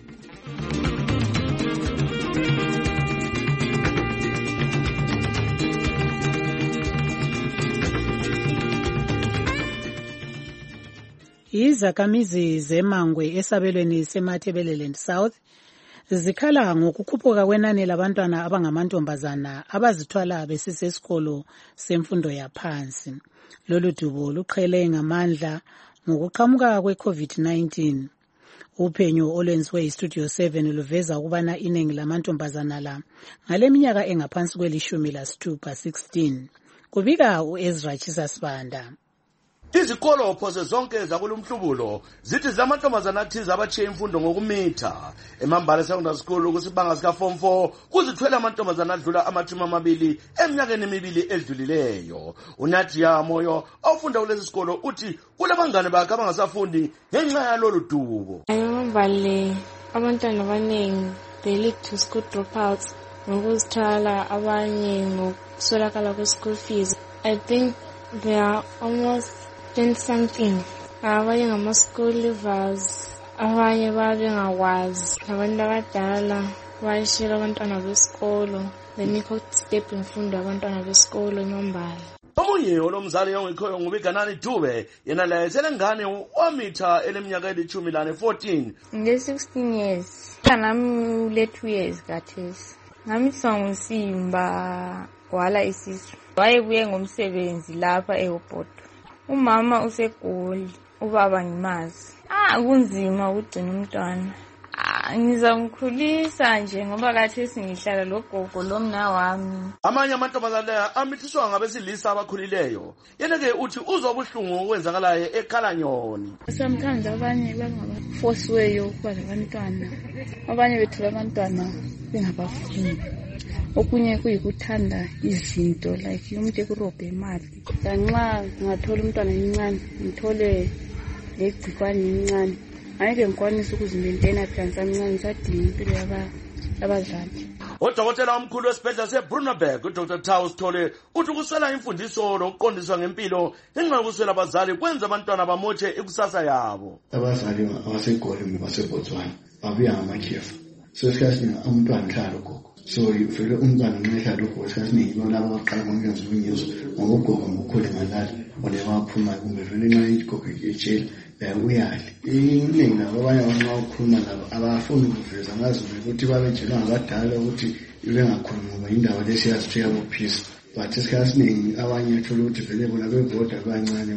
[SPEAKER 3] Izakhamizi zeMangwe esabelweni seMathebeleleni South zikhala ngokukhuphuka kwenani labantwana abangamantombazana abazithwala besesesikolo semfundo yaphansi. Lolu dubo luqhele ngamandla ngokuqhamuka kwe-COVID-19. Uphenyo olwenziwe iStudio 7 luveza ukubana iningi lamantombazana la ngaleminyaka engaphansi kweli-16. Kubika uEzra Chisasibanda.
[SPEAKER 19] Izikolo phose zonke zakulumhlubulo zithi zamantombazana athize abatshiye imfundo ngokumitha. Emambala Secondary School kusibanga sika Form 4 kuzithwele amantombazana adlula ama-20 eminyakeni emibili edlulileyo. uNadia Moyo ofunda kulesi sikolo uthi kulabangane bakhe abangasafundi ngenxa yalolu dubo.
[SPEAKER 20] Emambala abantwana abaningi they lead to school dropouts ngokuzithala abanye ngokuswelakala kwe-school fees. I think they are almost 10 something. Abanye ngama-school leavers, abanye babengakwazi, abantu abadala bayishela abantwana besikolo, benikho step imfundo abantwana besikolo emambala.
[SPEAKER 19] Omunye olomzali ongekhoyo nguBiganani Dube yena la selengane wamitha eleminyaka eli-14.
[SPEAKER 20] Nge-16 years. Nami ule 2 years kathesi. Ngamitha nguSimba wala isisu. Wayebuye ngomsebenzi lapha eHobot. Umama useGoli, ubaba ngimazi. Kunzima ukugcina umntwana. Ngizamkhulisa nje ngoba kathesi ngihlala logogo lomna wami.
[SPEAKER 19] Amanye amantombazana amithiswa ngabesilisa abakhulileyo. Yena-ke uthi uzwa ubuhlungu okwenzakalayo eKhalanyoni.
[SPEAKER 20] Sometimes abanye bangabafosiweyo ukuba labantwana. Abanye bethola abantwana bengabafuni. Okunye kuyikuthanda izinto like umuntu ekurobhe imali. Nxa ngathola umntwana omncane ngithole legcikwane elincane. Angeke ngikwanise ukuzimentena phansi mncane ngisadinga impilo yabazali.
[SPEAKER 19] Udokotela omkhulu wesibhedlela seBrunaberg uDr Taus Thole uthi ukuswela imfundiso nokuqondiswa ngempilo ngenxa yokuswela abazali kwenza abantwana bamotshe ikusasa yabo.
[SPEAKER 21] Abazali abaseGoli baseBotswana babuya ngamakhefu. So esikhathini umntwana uhlala ugogo. So ufike umntwana nxa ehlala ugogo esikhathini yibona laba abaqala ngomnyanzo wonyezo ngoba ugogo ngokukhule ngalali onebaphuma kumbe vele nxa igogo ejele uyali. Iningi nabo abanye abantu ukukhuluma nabo abafuni ukuveza ngazo ukuthi babejelwa ngabadala ukuthi bengakhulumi ngoba indaba lesiyazi ukuthi yabophisa. But esikhathini abanye athola ukuthi vele bona bevota abancane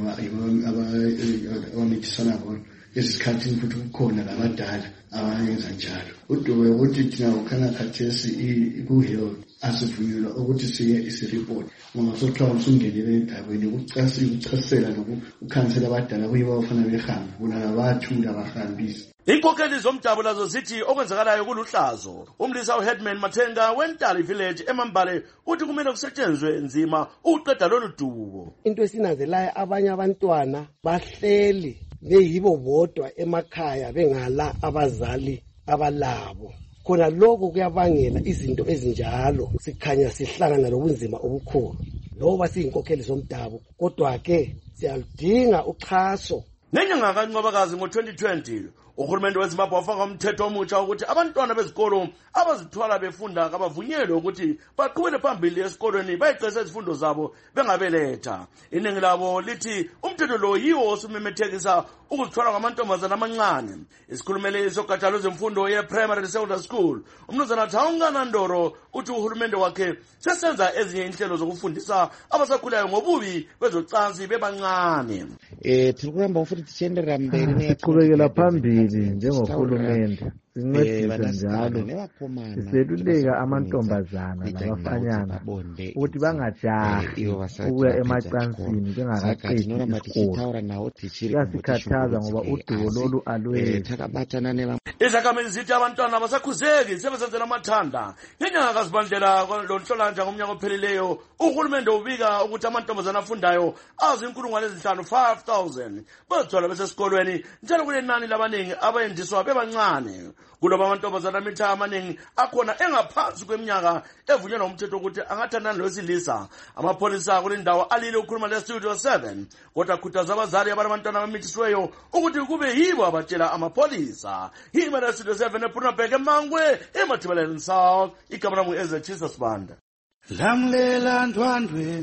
[SPEAKER 21] abamithisana bona esikhathini futhi kukhona labadala abayenza njalo. Udube ukuthi thina ukhana khathesi ku-health asivunyelwa ukuthi siye isireport ngoba sokuthiwa usungenele endaweni ukuchasisela nokukhansela abadala kuyiba bafana behambe bona labathula abahambisi.
[SPEAKER 19] Inkokheli zomdabu lazo zithi okwenzakalayo kuluhlazo. Umlisa uHeadman Mathenga wentali village eMambale uthi kumele kusetshenzwe nzima ukuqeda lolu dubo.
[SPEAKER 17] Into esinanzelayo abanye abantwana bahleli beyibo bodwa emakhaya bengala abazali abalabo. Khona lokho kuyabangela izinto ezinjalo sikhanya sihlangana lobunzima obukhulu. Loba siyinkokheli zomdabu kodwa ke siyaludinga uxhaso.
[SPEAKER 19] Nenyanga kaNcwabakazi ngo-2020 uhulumende weZimbabwe wafaka umthetho omutsha ukuthi abantwana bezikolo abazithwala befunda kabavunyelwe ukuthi baqhubele phambili esikolweni bayiqese izifundo zabo bengabeletha. Iningi labo lithi umthetho lo yiwo osumemethekisa ukuzithwala kwamantombazana amancane. Isikhulumeli sogatsha lwezemfundo ye-primary secondary school umnumzana Thawungana Ndoro uthi uhulumende wakhe sesenza ezinye inhlelo zokufundisa abasakhulayo ngobubi bezocansi bebancane.
[SPEAKER 22] Tirikuramba futhi tichienderera mberi
[SPEAKER 23] siqhubekela phambili njengohulumende sincedise njalo siseluleka amantombazana labafanyana ukuthi bangajahi ukuya emacansini bengakaqedi isikolo. Kuyasikhathaza ngoba udubo lolu alwezi.
[SPEAKER 19] Izakhamizi zithi abantwana basakhuzeki sebesenzela amathanda. Ngenyanga kaZibandlela loNhlolanja ngomnyaka ophelileyo uhulumende ubika ukuthi amantombazana afundayo azinkulungwane ezinhlanu 5,000 bazithola besesikolweni njalo kunenani labaningi abayendiswa bebancane. Kuloba amantombazana amitha amaningi akhona engaphansi kweminyaka evunyelwa umthetho ukuthi angathandana lowesilisa. Amapholisa kule ndawo alile ukukhuluma leStudio 7 kodwa akhuthaza abazali abanabantwana abamithisiweyo ukuthi kube yibo abatshela amapholisa. Hima leStudio 7 eBrunaberg eMangwe eMathibeleni South. Igama lami Ezechisa Sibanda.
[SPEAKER 24] Lamlela ndwandwe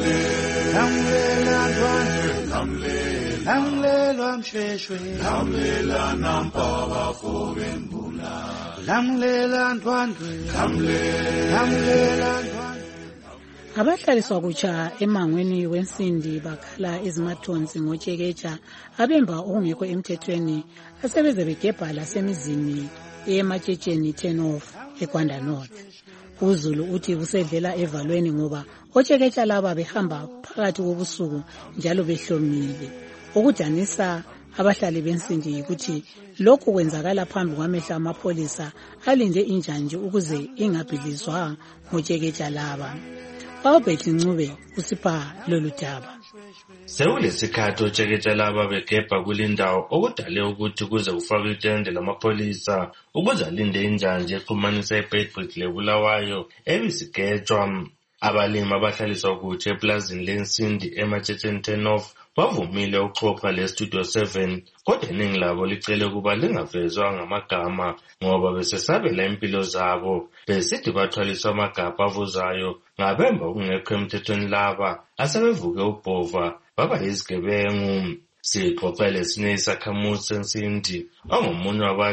[SPEAKER 24] lamlela ndwandwe lamlela mshweshwe lamlela nampaba fobembula lamlela ndwandwe lamlela ndwandwe.
[SPEAKER 3] Abahlaliswa kutsha emangweni wensindi bakhala izimathonsi ngotshekeja abemba okungekho emthethweni asebeze begebha lasemizini eyematshetshen 10 off eGwanda North. uZulu uthi kusedlela evalweni ngoba otsheketsha laba behamba phakathi kobusuku njalo behlomile. Okudanisa abahlali bensindi ukuthi lokhu kwenzakala phambi kwamehlo amapholisa alinde injanje ukuze ingabhilizwa ngotsheketsha laba. Albert Ncube usipha lolu daba.
[SPEAKER 25] Sekulesikhathi otsheketsha laba begebha kulindawo okudale ukuthi kuze kufakwe itende lamapholisa ukuze alinde injanje exhumanisa eBedford leBulawayo ebisigejwa. Abalimi abahlaliswa kutshe eplazini lensindi ematshetshen 10 off bavumile ukuxoxa leStudio 7 kodwa iningi labo licele kuba lingavezwa ngamagama ngoba besesabela impilo zabo. Besithi bathwaliswa amagabha avuzayo ngabemba okungekho emthethweni laba asebevuke ubhova baba yizigebengu. Sixoxele esinye isakhamuzi sensindi ongomunye wabathi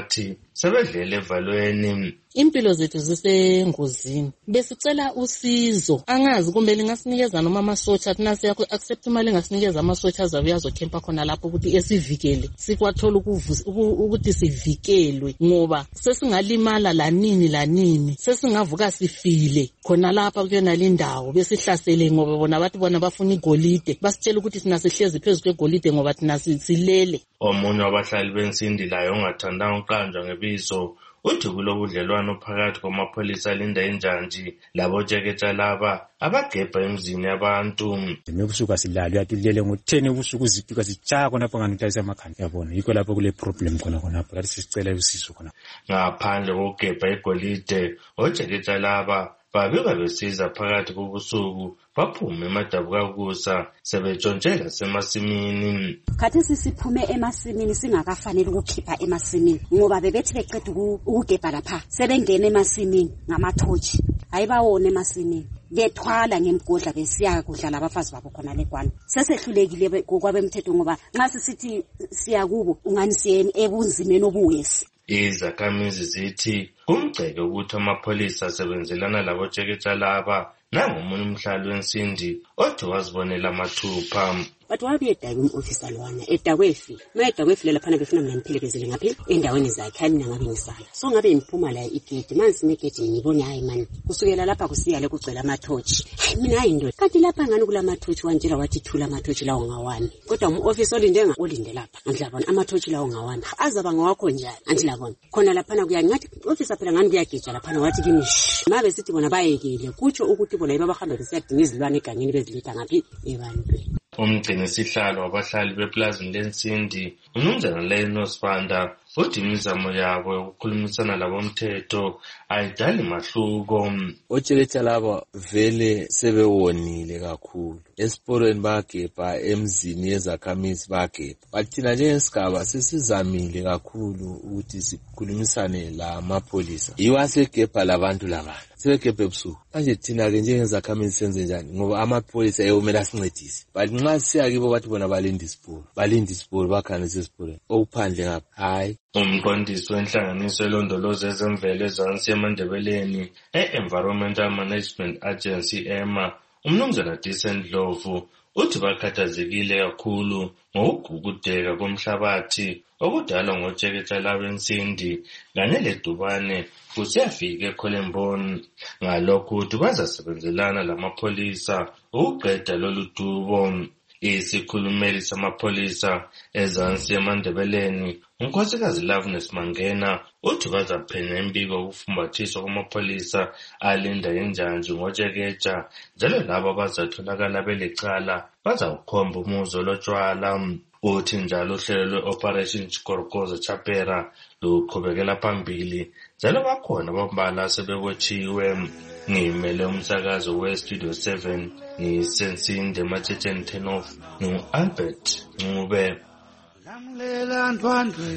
[SPEAKER 25] sebedlele evalweni.
[SPEAKER 18] Impilo zethu zisengozini. Besicela usizo. Angazi kumbe lingasinikeza noma amasotsha thina siya accept imali engasinikeza amasotsha azabe azokhempa khona lapho ukuthi esivikele. Sikwathola ukuthi sivikelwe ngoba sesingalimala lanini. Sesingavuka sifile khona lapha kuyona lindawo besihlasele ngoba bona bafuna igolide. Basitshela ukuthi sina sihlezi phezulu kwegolide ngoba thina silele.
[SPEAKER 25] Omunye wabahlali beNsindi layo ongathandanga uqanjwa ngebizo uthi kulobudlelwano phakathi kwamapholisa alinda injanji labo jeketa laba abagebha emzini yabantu.
[SPEAKER 5] Ebusuku silala uyatulele ngo10 ebusuku zipika sitshaya khona lapha nganithayisa amakhanda yabona yikho lapho kule problem khona lapha sisicela usizo khona.
[SPEAKER 25] Ngaphandle kokugebha igolide ojeketa laba babika besiza phakathi kobusuku baphume emadabukakusa sebetshontshela semasimini.
[SPEAKER 6] Khathi sisiphume emasimini singakafanele ukukhipha emasimini ngoba bebethi beqeda ukugebha lapha sebengena emasimini ngamathochi ayibawona emasimini bethwala ngemgodla besiya kudlala abafazi babo khona leGwanda. Sesehlulekile kwabemthetho ngoba nxa sisithi siya kubo ungani siye ebunzimeni obuwesi.
[SPEAKER 25] Izakhamizi zithi kumgceke ukuthi amapholisa asebenzelana labo jeketa laba nangomunye umhlali weNsindi othi wazibonela amathupha.
[SPEAKER 6] But wabe edakwe officer lwana edakwefi mayedakwefi lapha befuna mina ngiphelekezele ngaphi endaweni zakhe mina ngabe ngisala so ngabe ngiphuma la igate manzi negate ngibona hayi man kusukela lapha kusiyale kugcwele amathochi mina hayi ndoda kanti lapha ngani kulamathochi wanjela wathi thula amathochi lawo ngawani kodwa umofficer olindenga olinde lapha ngidlabona amathochi lawo ngawani azaba ngawakho njani andilabona khona lapha kuya ngathi officer phela ngani kuyageja lapha wathi kimi mabe sithi bona bayekile kutsho ukuthi bona ibabahamba besiyadinga izilwane egangeni beziletha ngaphi ebantwini.
[SPEAKER 25] Umgcini sihlalo wabahlali beplazini leNsindi uMnumzana Leno Sibanda uthi imizamo yabo yokukhulumisana labomthetho ayidali mahluko.
[SPEAKER 7] Ojeketa laba vele sebewonile kakhulu esiporweni bagebha emzini yezakhamizi bagebha bathina njengesigaba sesizamile kakhulu ukuthi sikhulumisane la mapholisa iwasegebha labantu laba sebegebha ebusuku manje thina-ke njengezakhamizi senze njani ngoba amapholisa eyomele asincedise but nxa siya kibo bathi bona balinde isiporo bakhanisa esiporweni okuphandle ngapha hayi.
[SPEAKER 25] Umqondisi wenhlanganiso elondoloza ezemvelo ezansi eMandebeleni e-Environmental Management Agency EMA uMnumzana Decent Ndlovu uthi bakhathazekile kakhulu ngokugugudeka komhlabathi okudalwa ngojeketa labeNsindi kanye ledubane kusiyafika eKholemboni. Ngalokho uthi bazasebenzelana lamapholisa ukuqeda lolu dubo. Isikhulumeli samapholisa ezansi eMandebeleni uNkosikazi Loveness Mangena uthi bazaphenya imbiko yokufumbathiswa kwamapholisa alinda injanji ngojeketa njalo labo abazatholakala belecala bazawukhomba umuzo lotshwala. Uthi njalo uhlelo lwe-Operation Chikorokoza Chapera luqhubekela phambili njalo bakhona abambalwa sebebotshiwe. Ngimele umsakazo we-Studio 7 ngiseNsindi eMatshetheni 10 off ngu-Albert Ncube.
[SPEAKER 24] Lamlela ndwandwe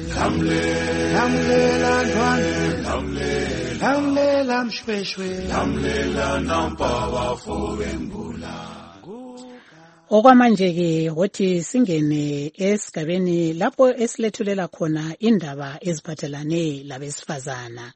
[SPEAKER 24] lamlela ndwandwe lamlela mshweshwe lamlela nampa bafo bembula.
[SPEAKER 3] Okwamanje-ke wothi singene esigabeni lapho esilethulela khona indaba eziphathelane labesifazana.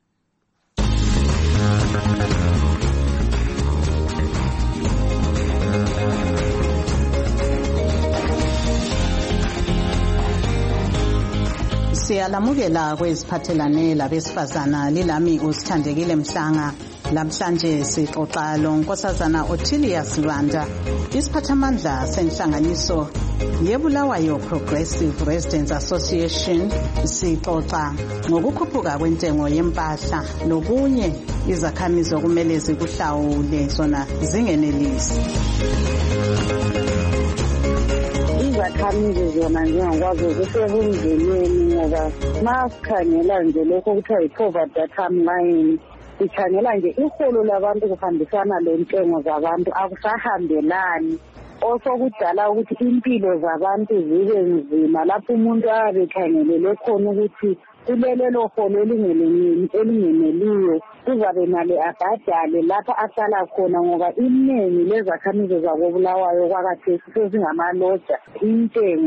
[SPEAKER 16] Siyalamukela kweziphathelane labesifazana lilami uSithandekile Mhlanga. Lamhlanje sixoxa loNkosazana Ottilia Sibanda, isiphathamandla senhlanganiso yeBulawayo Progressive Residents Association. Sixoxa ngokukhuphuka kwentengo yempahla lokunye izakhamizi okumele zikuhlawule zona zingenelisi.
[SPEAKER 8] Izakhamizi zona ngiyakwazi ukusebunzeleni ngoba masikhangela nje lokho kuthiwa yi-poverty timeline sikhangela nje iholo labantu kuhambisana lentengo zabantu akusahambelani osokudala ukuthi impilo zabantu zibe nzima lapho umuntu ayabe ekhangelele khona ukuthi kulelelo holo elingeneliyo kuzabe mali abhadale lapha ahlala khona ngoba iningi lezakhamizi zakoBulawayo kwakathesi sezingamaloja intengo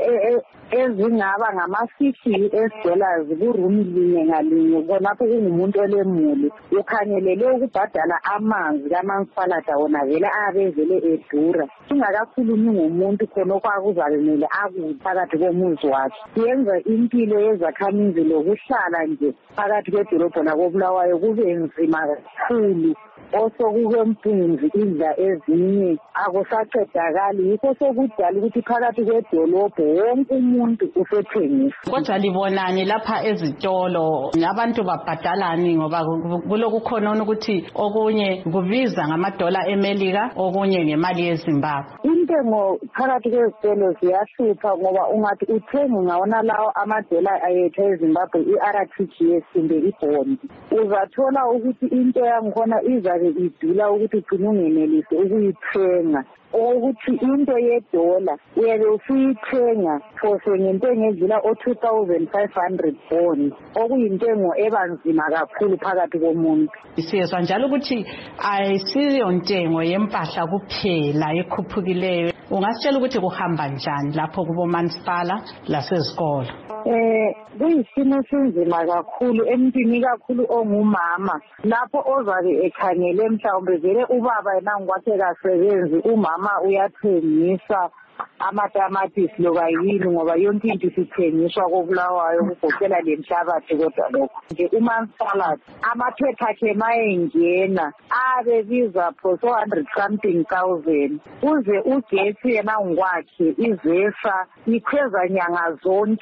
[SPEAKER 8] ezingaba ngama-50 US$ kuroom linye ngalinye khonapho kungumuntu olemuli ukhangelele ukubhadala amanzi kamasipalata wona vele abevele edura singakakhulumi ngomuntu khonokho akuzabe kumele akudla phakathi komuzi wakhe yenza impilo yezakhamizi lokuhlala nje phakathi kwedolobho lakoBulawayo kube nzima kakhulu osokube mpunzi indla ezinye akusaqedakali yikho sokudala ukuthi phakathi kwedolobho wonke umuntu usethengisa.
[SPEAKER 2] Kodwa libonani lapha ezitolo abantu babhadalani ngoba kulokukhona ukuthi okunye kubiza ngamadola eMelika okunye ngemali yeZimbabwe.
[SPEAKER 8] Intengo phakathi kwezitolo ziyahlupha ngoba ungathi uthenga ngawona lawo amadola ayethu eZimbabwe iRTGS kumbe ibond uzathola ukuthi into yangikhona izabe idula ukuthi ugcine ungenelise ukuyithenga ukuthi into yedola uyabe usuyithenga for ngentengo edlula o-2,500 bond okuyintengo ebanzima kakhulu phakathi komuntu.
[SPEAKER 2] Siyezwa njalo ukuthi ayisiyo ntengo yempahla kuphela ekhuphukileyo. Ungasitshela ukuthi kuhamba njani lapho kubomasipala lasezikolo?
[SPEAKER 8] Kuyisimo sinzima kakhulu emntwini kakhulu ongumama lapho ozabe ekhangele mhlawumbe vele ubaba yena ngokwakhe kasebenzi umama uyathengisa amatamatisi loba yini ngoba yonke into sithengiswa koBulawayo kugoqela lenhlabathi kodwa lokho nje umasipala amaphepha akhe mayengena abebiza for 400,000 uze ugesi yena ngokwakhe izesa ikhweza nyanga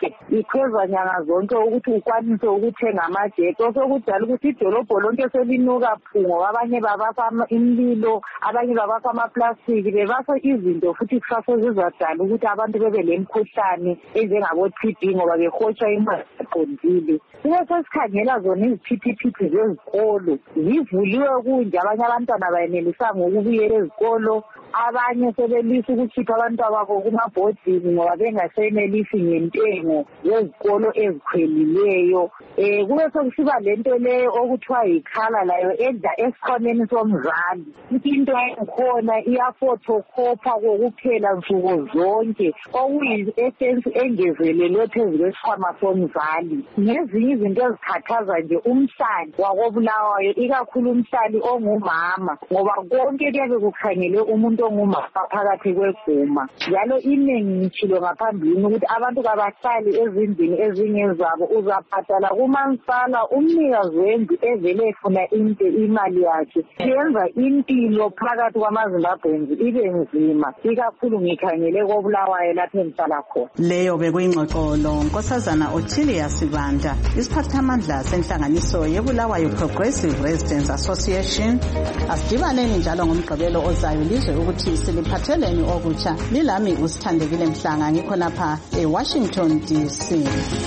[SPEAKER 8] zonke ukuthi ukwanise ukuthenga amajethi osokudala ukuthi idolobho lonke selinuka phungo abanye babasa imlilo abanye babasa amaplastiki bebasa izinto futhi kusase zizadala ukuthi abantu bebe lemkhuhlane enjengabo-TB ngoba behotsha imali eqondile. Kube sesikhangela zona iziphithiphithi zezikolo zivuliwe kunje abanye abantwana bayenelisanga ukubuyela ezikolo abanye sebelisa ukukhipha abantwababo kumabhodini ngoba bengasenelisi ngentengo yezikolo ezikhwelileyo. Kube sokusiba lento leyo okuthiwa yikhala layo edla esikhwameni somzali into engikhona iyafotokhopha kokuphela nsuku zonke okuyi-essence engezelelwe phezu kwesikhwama somzali. Ngezinye izinto ezikhathaza nje umhlali wakoBulawayo ikakhulu umhlali ongumama ngoba konke kuyabe kukhangele umuntu ongumama phakathi kweguma njalo inengi ngitshilo ngaphambilini ukuthi abantu kabahlali ezindlini ezingezabo uzabhadala kumasipala umnikazi wendlu evele efuna imali yakhe yenza impilo phakathi kwamaZimbabweans ibe nzima ikakhulu ngikhangele koBulawayo lapho engihlala khona.
[SPEAKER 16] Leyo bekuyingxoxo Nkosazana Ottilia Sibanda isiphathamandla senhlanganiso yeBulawayo Progressive Residents Association. Asidibaneni njalo ngomgqibelo ozayo lizwe ukuthi siliphatheleni okutsha. Lilami uSithandekile Mhlanga ngikho lapha eWashington DC.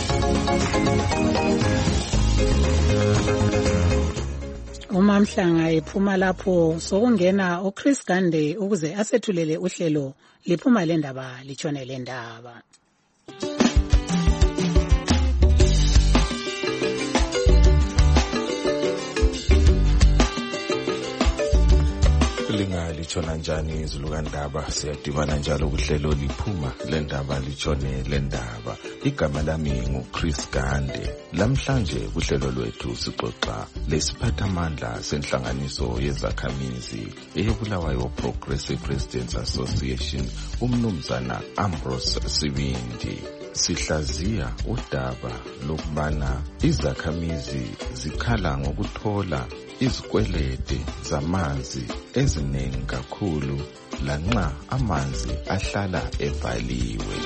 [SPEAKER 3] Uma Mhlanga ephuma lapho sokungena uChris Gande ukuze asethulele uhlelo liphuma lendaba litshone lendaba.
[SPEAKER 7] Litshona njani izulu kandaba siyadibana njalo kuhlelo liphuma lendaba litshone lendaba. Igama lami nguChris Gande. Lamhlanje kuhlelo lwethu sixoxa lesiphathamandla senhlanganiso yezakhamizi eyeBulawayo Progressive Residents Association umnumzana Ambrose Sibindi. Sihlaziya udaba lokubana izakhamizi zikhala ngokuthola izikwelede zamanzi eziningi kakhulu lanxa amanzi ahlala evaliwe.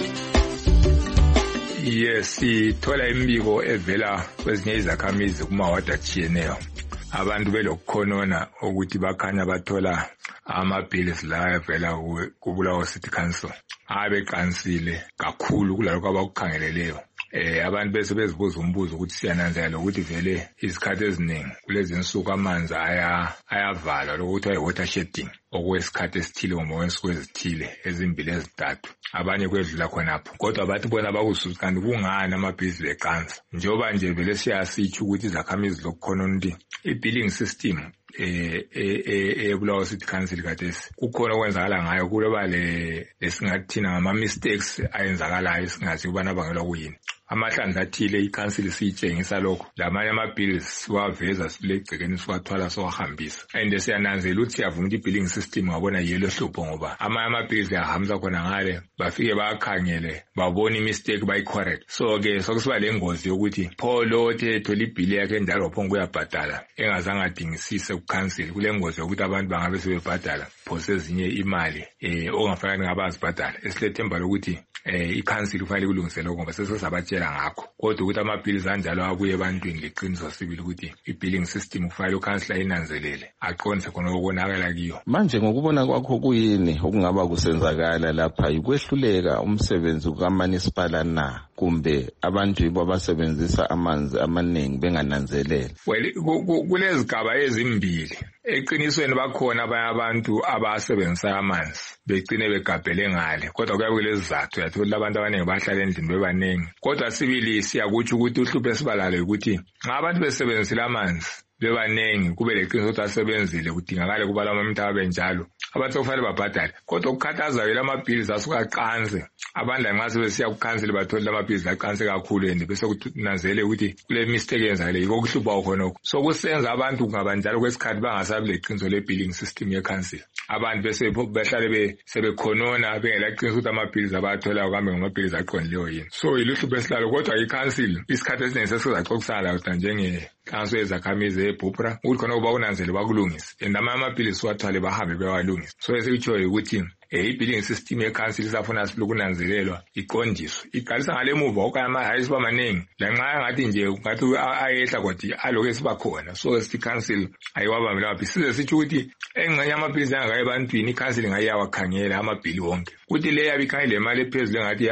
[SPEAKER 12] Yes, ithola imbiko evela kwezinye izakhamizi kumawadi atshiyeneyo. Abantu belokukhonona ukuthi bakhanya bathola amabhilisi la evela kuBulawayo City Council abeqansile kakhulu kulalokho abakukhangeleleyo. Abantu bese bezibuza umbuzo ukuthi siyananzela ukuthi vele izikhathi eziningi kulezi insuku amanzi ayavalwa lokuthi ayi-water shedding okwesikhathi esithile ngoba kwensuku ezithile ezimbili ezintathu abanye kwedlula khonapho kodwa bathi bona bakususa kanti kungani amabhizi leqansa njengoba nje vele siyasitsho ukuthi izakhamizi lokukhona ukuthi i-billing system
[SPEAKER 9] eBulawayo City Council khathesi kukhona okwenzakala ngayo kuloba lesingathi thina ngama-mistakes ayenzakalayo singazi ukubana abangelwa kuyini. Amahlandla athile i-council siyitshengisa lokho, lamanye ama-bills siwaveza silegcekeni siwathwala siwahambisa. And siyananzela ukuthi siyavuma ukuthi i-billing system ngabona yelo hlupho ngoba amanye ama-bills yahambisa khona ngale bafike bayakhangele babona i-mistake bayi-correct. So-ke sokusiba le ngozi yokuthi pho lo othe ethola ibhili yakhe njalo phongo uyabhadala engazange adingisise ku-council, kule ngozi yokuthi abantu bangabe sebebhadala phose ezinye imali ongafanele ngabazibhadala. Esilethemba lokuthi i-council kufanele kulungisele ngoba sesabatshela ngakho, kodwa ukuthi ama-bills anjalo abuye ebantwini leqiniso sibili ukuthi i-billing system kufanele ukansela inanzelele aqondise khona okonakala kiyo.
[SPEAKER 10] Manje ngokubona kwakho kuyini okungaba kusenzakala lapha? Yikwehluleka umsebenzi kukamunicipal na kumbe abantu yibo abasebenzisa amanzi amaningi bengananzelele?
[SPEAKER 9] Well, kulezigaba ezimbili. Eqinisweni bakhona abantu abasebenzisa amanzi begcine begabhele ngale, kodwa kuyabe kulezizathu yathola abantu abaningi bahlala endlini bebaningi. Kodwa sibili siyakutsho ukuthi uhlupho esibalalo ukuthi nxa abantu besebenzisile amanzi bebaningi kube leqiniso ukuthi asebenzile kudingakala kuba lamuntu abenjalo abantu kufanele babhadale. Kodwa ukukhathazayo lama-bills asuka aqanse abantu nxa sebesiya ku-council bathole lama-bills aqanse kakhulu and bese kunanzelele ukuthi kule mistake yenzakale yiko kuhlupha khonokho. So kusenza abantu kungaba njalo kwesikhathi bangasabi leqiniso le-billing system ye-council. Abantu bese behlale sebekhonona bengela qiniso ukuthi ama-bills abatholayo kambe ngama-bills aqondileyo yini. So iluhlupho esilalo, kodwa i-council isikhathi esiningi sesizaxoxisana layo njenge-council yezakhamizi eBupra ukuthi khona kuba kunanzele bakulungise and amanye ama-bills siwathwale bahambe bewalungise. So esikutshoyo ukuthi i-billing system ye-council isafuna silokunanzelelwa iqondiswe iqalisa ngale muva okanye ama-high siba maningi lanxa ngathi nje ngathi ayehla kodwa alokhu esibakhona. So sithi i-council ayiwabambela amabhili size sitsho ukuthi engxenye ama-bills angakayo ebantwini i-council ngayiyawakhangela amabhili wonke ukuthi le yabe ikhangele imali ephezulu engathi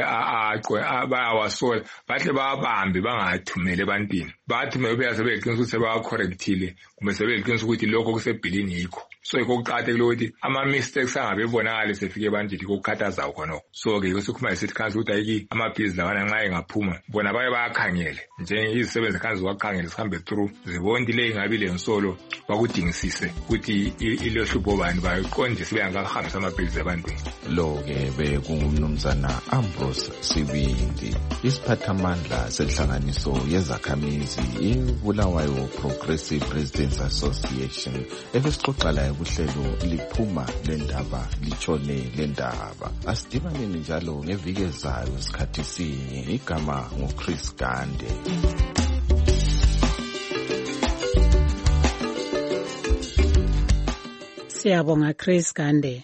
[SPEAKER 9] bayawasola bahle bawabambe bangathumeli ebantwini, bathumele phela sebeqinisa ukuthi sebawacorrectile kumbe sebeqinisa ukuthi lokho kusebhilini yikho. So yikho kuqakathekile ukuthi ama-mistakes angabe ebonakale sefike ebantwini kokukhathazayo khonokho. So-ke kusikhuluma isithi council ukuthi ayiki ama-bills lawana nxa engaphuma bona baye bayakhangele izisebenzi ze-council wakhangele sihambe through zibone ukuthi le ingabi lensolo bakudingisise ukuthi ilo hlupho bani bayiqondise bengakahambisa ama-bills ebantwini.
[SPEAKER 10] Lo-ke bekungumnumzana Ambrose Sibindi, isiphathamandla senhlanganiso yezakhamizi iBulawayo Progressive Residents Association, ebesixoxa layo kuhlelo liphuma lendaba litshone lendaba. Asidibaneni njalo ngeviki ezayo isikhathi sinye. Igama nguChris Gande.
[SPEAKER 3] Siyabonga Chris Gande.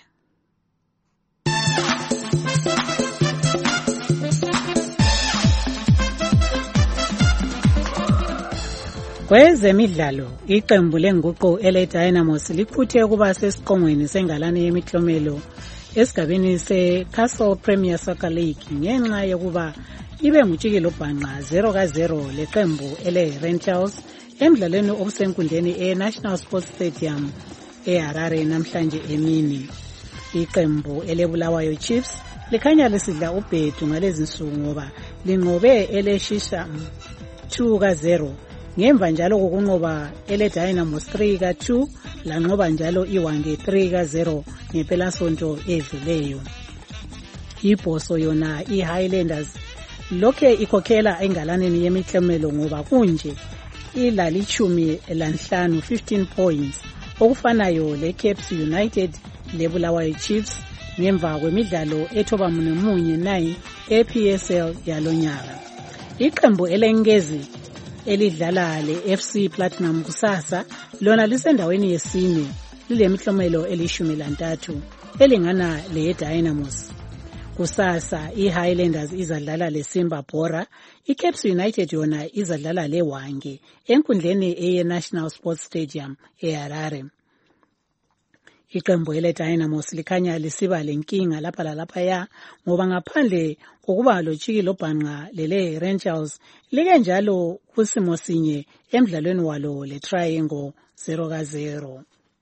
[SPEAKER 3] Kwezemidlalo, iqembu lenguqu ele-Dynamos liphuthe ukuba sesiqongweni sengalane yemiklomelo esigabeni se-Castle Premier Soccer League ngenxa yokuba ibe ngutshikilo bhanqa 0-0 leqembu ele-Rentals emdlalweni obusenkundleni e-National Sports Stadium eHarare namhlanje emini. Iqembu eleBulawayo Chiefs likhanya lisidla ubhedu ngalezinsuku ngoba linqobe ele-Shisham 2-0 ngemva njalo kokunqoba ele-Dynamos 3-2 lanqoba njalo iWange 3-0 ngempelasonto edluleyo. Ibhoso yona iHighlanders lokhe ikhokhela engalaneni yemiklomelo ngoba kunje ilalichumi lanhlanu 15 points okufanayo leCaps United leBulawayo Chiefs ngemva kwemidlalo ethoba munye 9 ePSL yalonyaka. Iqembu elengezi elidlala le-FC Platinum kusasa lona lisendaweni yesine lilemiklomelo eli-13 elingana le-Dynamos. Kusasa iHighlanders izadlala leSimba Bora, iCaps United yona izadlala leWange enkundleni eye-National Sports Stadium eHarare. Iqembu ele-Dynamos likhanya lisiba lenkinga lapha lalaphaya ngoba ngaphandle kokuba lojikilo bhanqa lele-Rangers like njalo kusimo sinye emdlalweni walo le-Triangle 0-0.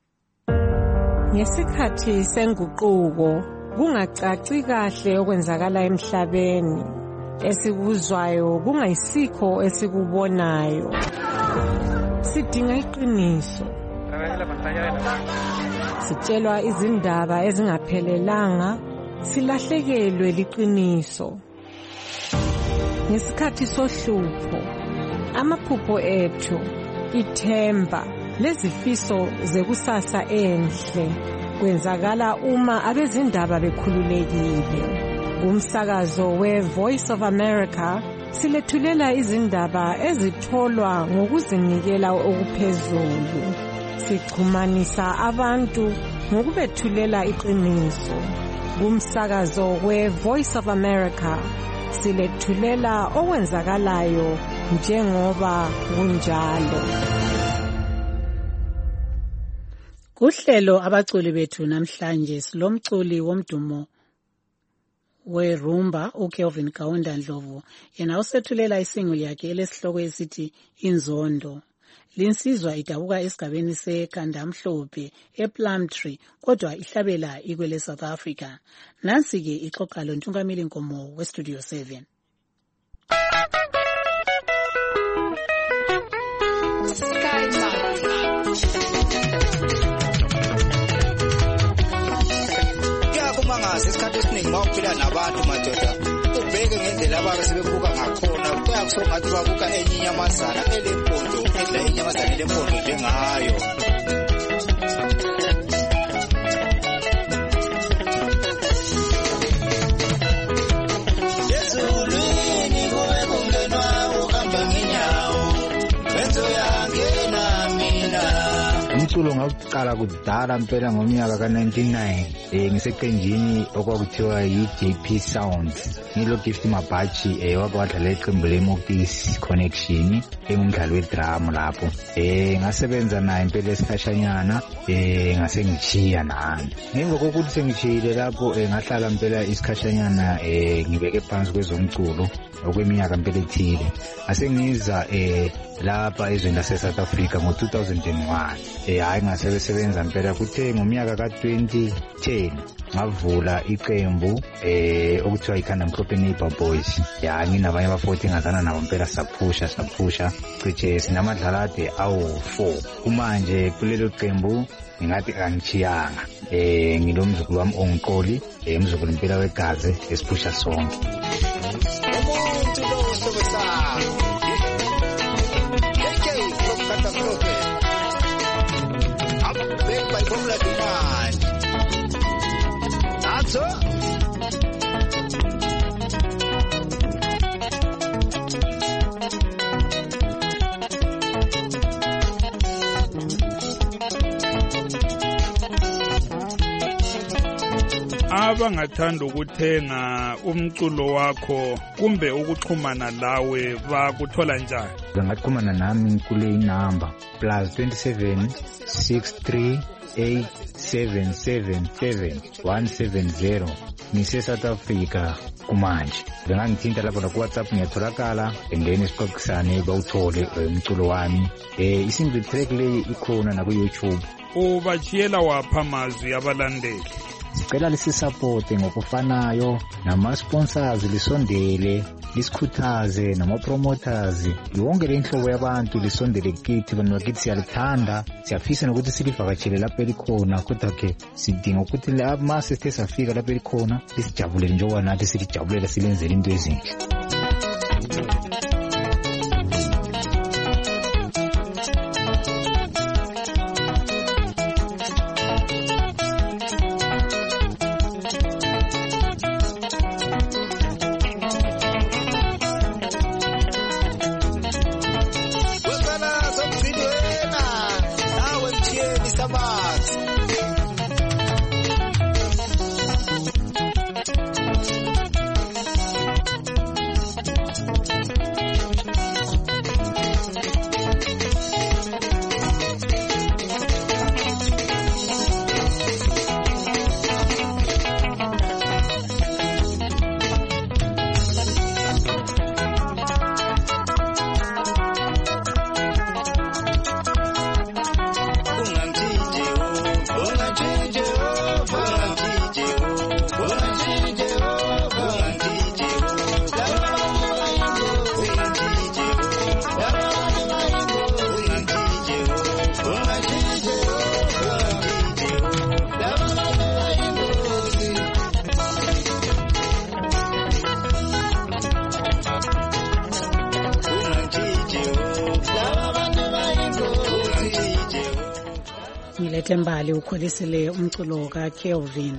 [SPEAKER 11] Ngesikhathi senguquko kungacaci kahle okwenzakala emhlabeni, esikuzwayo kungayisikho esikubonayo. Sidinga iqiniso. Sitshelwa izindaba ezingaphelelanga, silahlekelwe liqiniso. Ngesikhathi sohlupho, amaphupho ethu, ithemba, lezifiso zekusasa enhle kwenzakala uma abezindaba bekhululekile. Umsakazo we-Voice of America silethulela izindaba ezitholwa ngokuzinikela okuphezulu. Sichumanisa abantu ngokubethulela iqiniso. Kumsakazo we-Voice of America silethulela okwenzakalayo njengoba kunjalo.
[SPEAKER 3] Kuhlelo abaculi bethu namhlanje silomculi womdumo we-rumba uKelvin Kaunda Ndlovu. Yena usethulela isingle yakhe elesihloko esithi Inzondo. Linsizwa idabuka esigabeni seKandamhlophe ePlumtree kodwa ihlabela ikwele South Africa. Nansi ke ixoxa lo Ntungamili Nkomo weStudio 7.
[SPEAKER 1] Kuyakumangaza isikhathi esiningi mawuphila nabantu madoda ubheke ngendlela ababe sebebuka ngakhona kuyakusongathi babuka enye inyamazana elempondo edla inyamazana elempondo njengayo. Ezulwini kube kungenwa uhamba ngenyawo benzo yangena mina.
[SPEAKER 4] Umculo ngawuqala kudala mpela ngomnyaka ka-1999 ngiseqenjini okwakuthiwa yi-JP Sound. Ngilo Gift Mabachi wake wadlala iqembu le-Moktis Connection engumdlali wedrama lapho. Ngasebenza naye impela esikhashanyana ngase ngichiya nami. Ngemva kokuthi sengishiyile lapho ngahlala impela isikhashanyana ngibeke phansi kwezomculo okweminyaka impela ethile. Asengiza lapha ezweni lase-South Africa ngo-2001. Hayi ngasebenza impela kuthe ngomnyaka ka-2010 ngavula iqembu okuthiwa iKandamhlophe Neighbor Boys. Nginabanye abafowethu engazana nabo impela saphusha cishe sinamadlalade awu-4. Kumanje kulelo qembu ngingathi angichiyanga. Ngilo mzukulu wami ongiqoli umzukulu impela wegazi esiphusha sonke.
[SPEAKER 1] Umuntu lo sobesa by popular demand. That's all.
[SPEAKER 13] Abangathanda ukuthenga umculo wakho kumbe ukuxhumana lawe bakuthola njani?
[SPEAKER 4] Bangaxhumana nami kule inamba +27 63 8777170 ngise South Africa kumanje. Bengangithinta lapho ku WhatsApp ngiyatholakala and then sixoxisane bawuthole umculo wami. Isingle track le ikhona na ku YouTube.
[SPEAKER 13] Ubachiyela wapha amazwi abalandeli.
[SPEAKER 4] Sicela lisisupport ngokufanayo nama-sponsors lisondele lisikhuthaze nama-promoters yonke le nhlobo yabantu lisondele kithi abantu bakithi siyalithanda siyafisa nokuthi silivakatshele lapho elikhona kodwa-ke sidinga ukuthi ma sesithe safika lapho elikhona lisijabulele njengoba nathi silijabulela silenzele into ezinhle.
[SPEAKER 3] Thembali ukholisile umculo kaKelvin.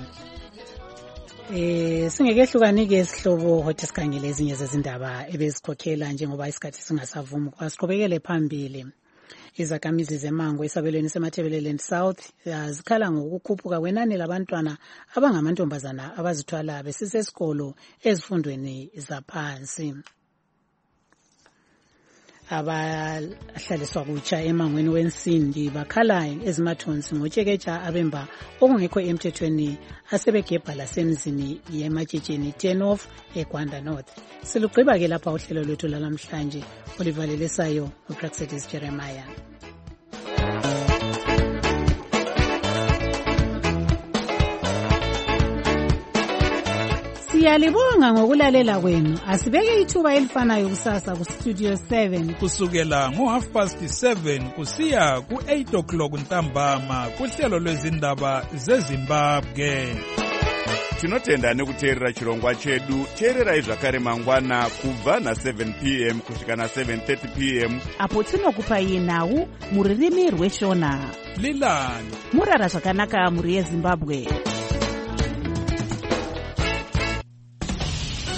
[SPEAKER 3] Singekehlukanike isihlobo hothi sikhangele ezinye zezindaba ebezikhokhela njengoba isikhathi singasavumi kwasiqhubekele phambili. Izakhamizi zeMango esabelweni seMathebeleland South zikhala ngokukhuphuka kwenani labantwana abangamantombazana abazithwala besisesikolo ezifundweni zaphansi. Abahlaliswa kutsha emangweni wensindi bakhala ezimathonsi ngotsheketsha abemba okungekho emthethweni asebegebha lasemzini yematshitsheni 10 off eGwanda North. Silugqiba ke lapha uhlelo lwethu lalamhlanje olivalelesayo uPraxedis Jeremiah. Siyalibonga ngokulalela kwenu. Asibeke ithuba elifanayo kusasa ku Studio 7
[SPEAKER 13] kusukela ngo7:30 kusiya ku8 o'clock ntambama kuhlelo lwezindaba zeZimbabwe.
[SPEAKER 14] Tinotenda nekuteerera chirongwa chedu. Teererai zvakare mangwana kubva na7 p.m. kusvika na7:30 p.m.
[SPEAKER 15] apo tinokupai nhau muririmi rweshona.
[SPEAKER 13] Lilani
[SPEAKER 15] murara zvakanaka muri yeZimbabwe.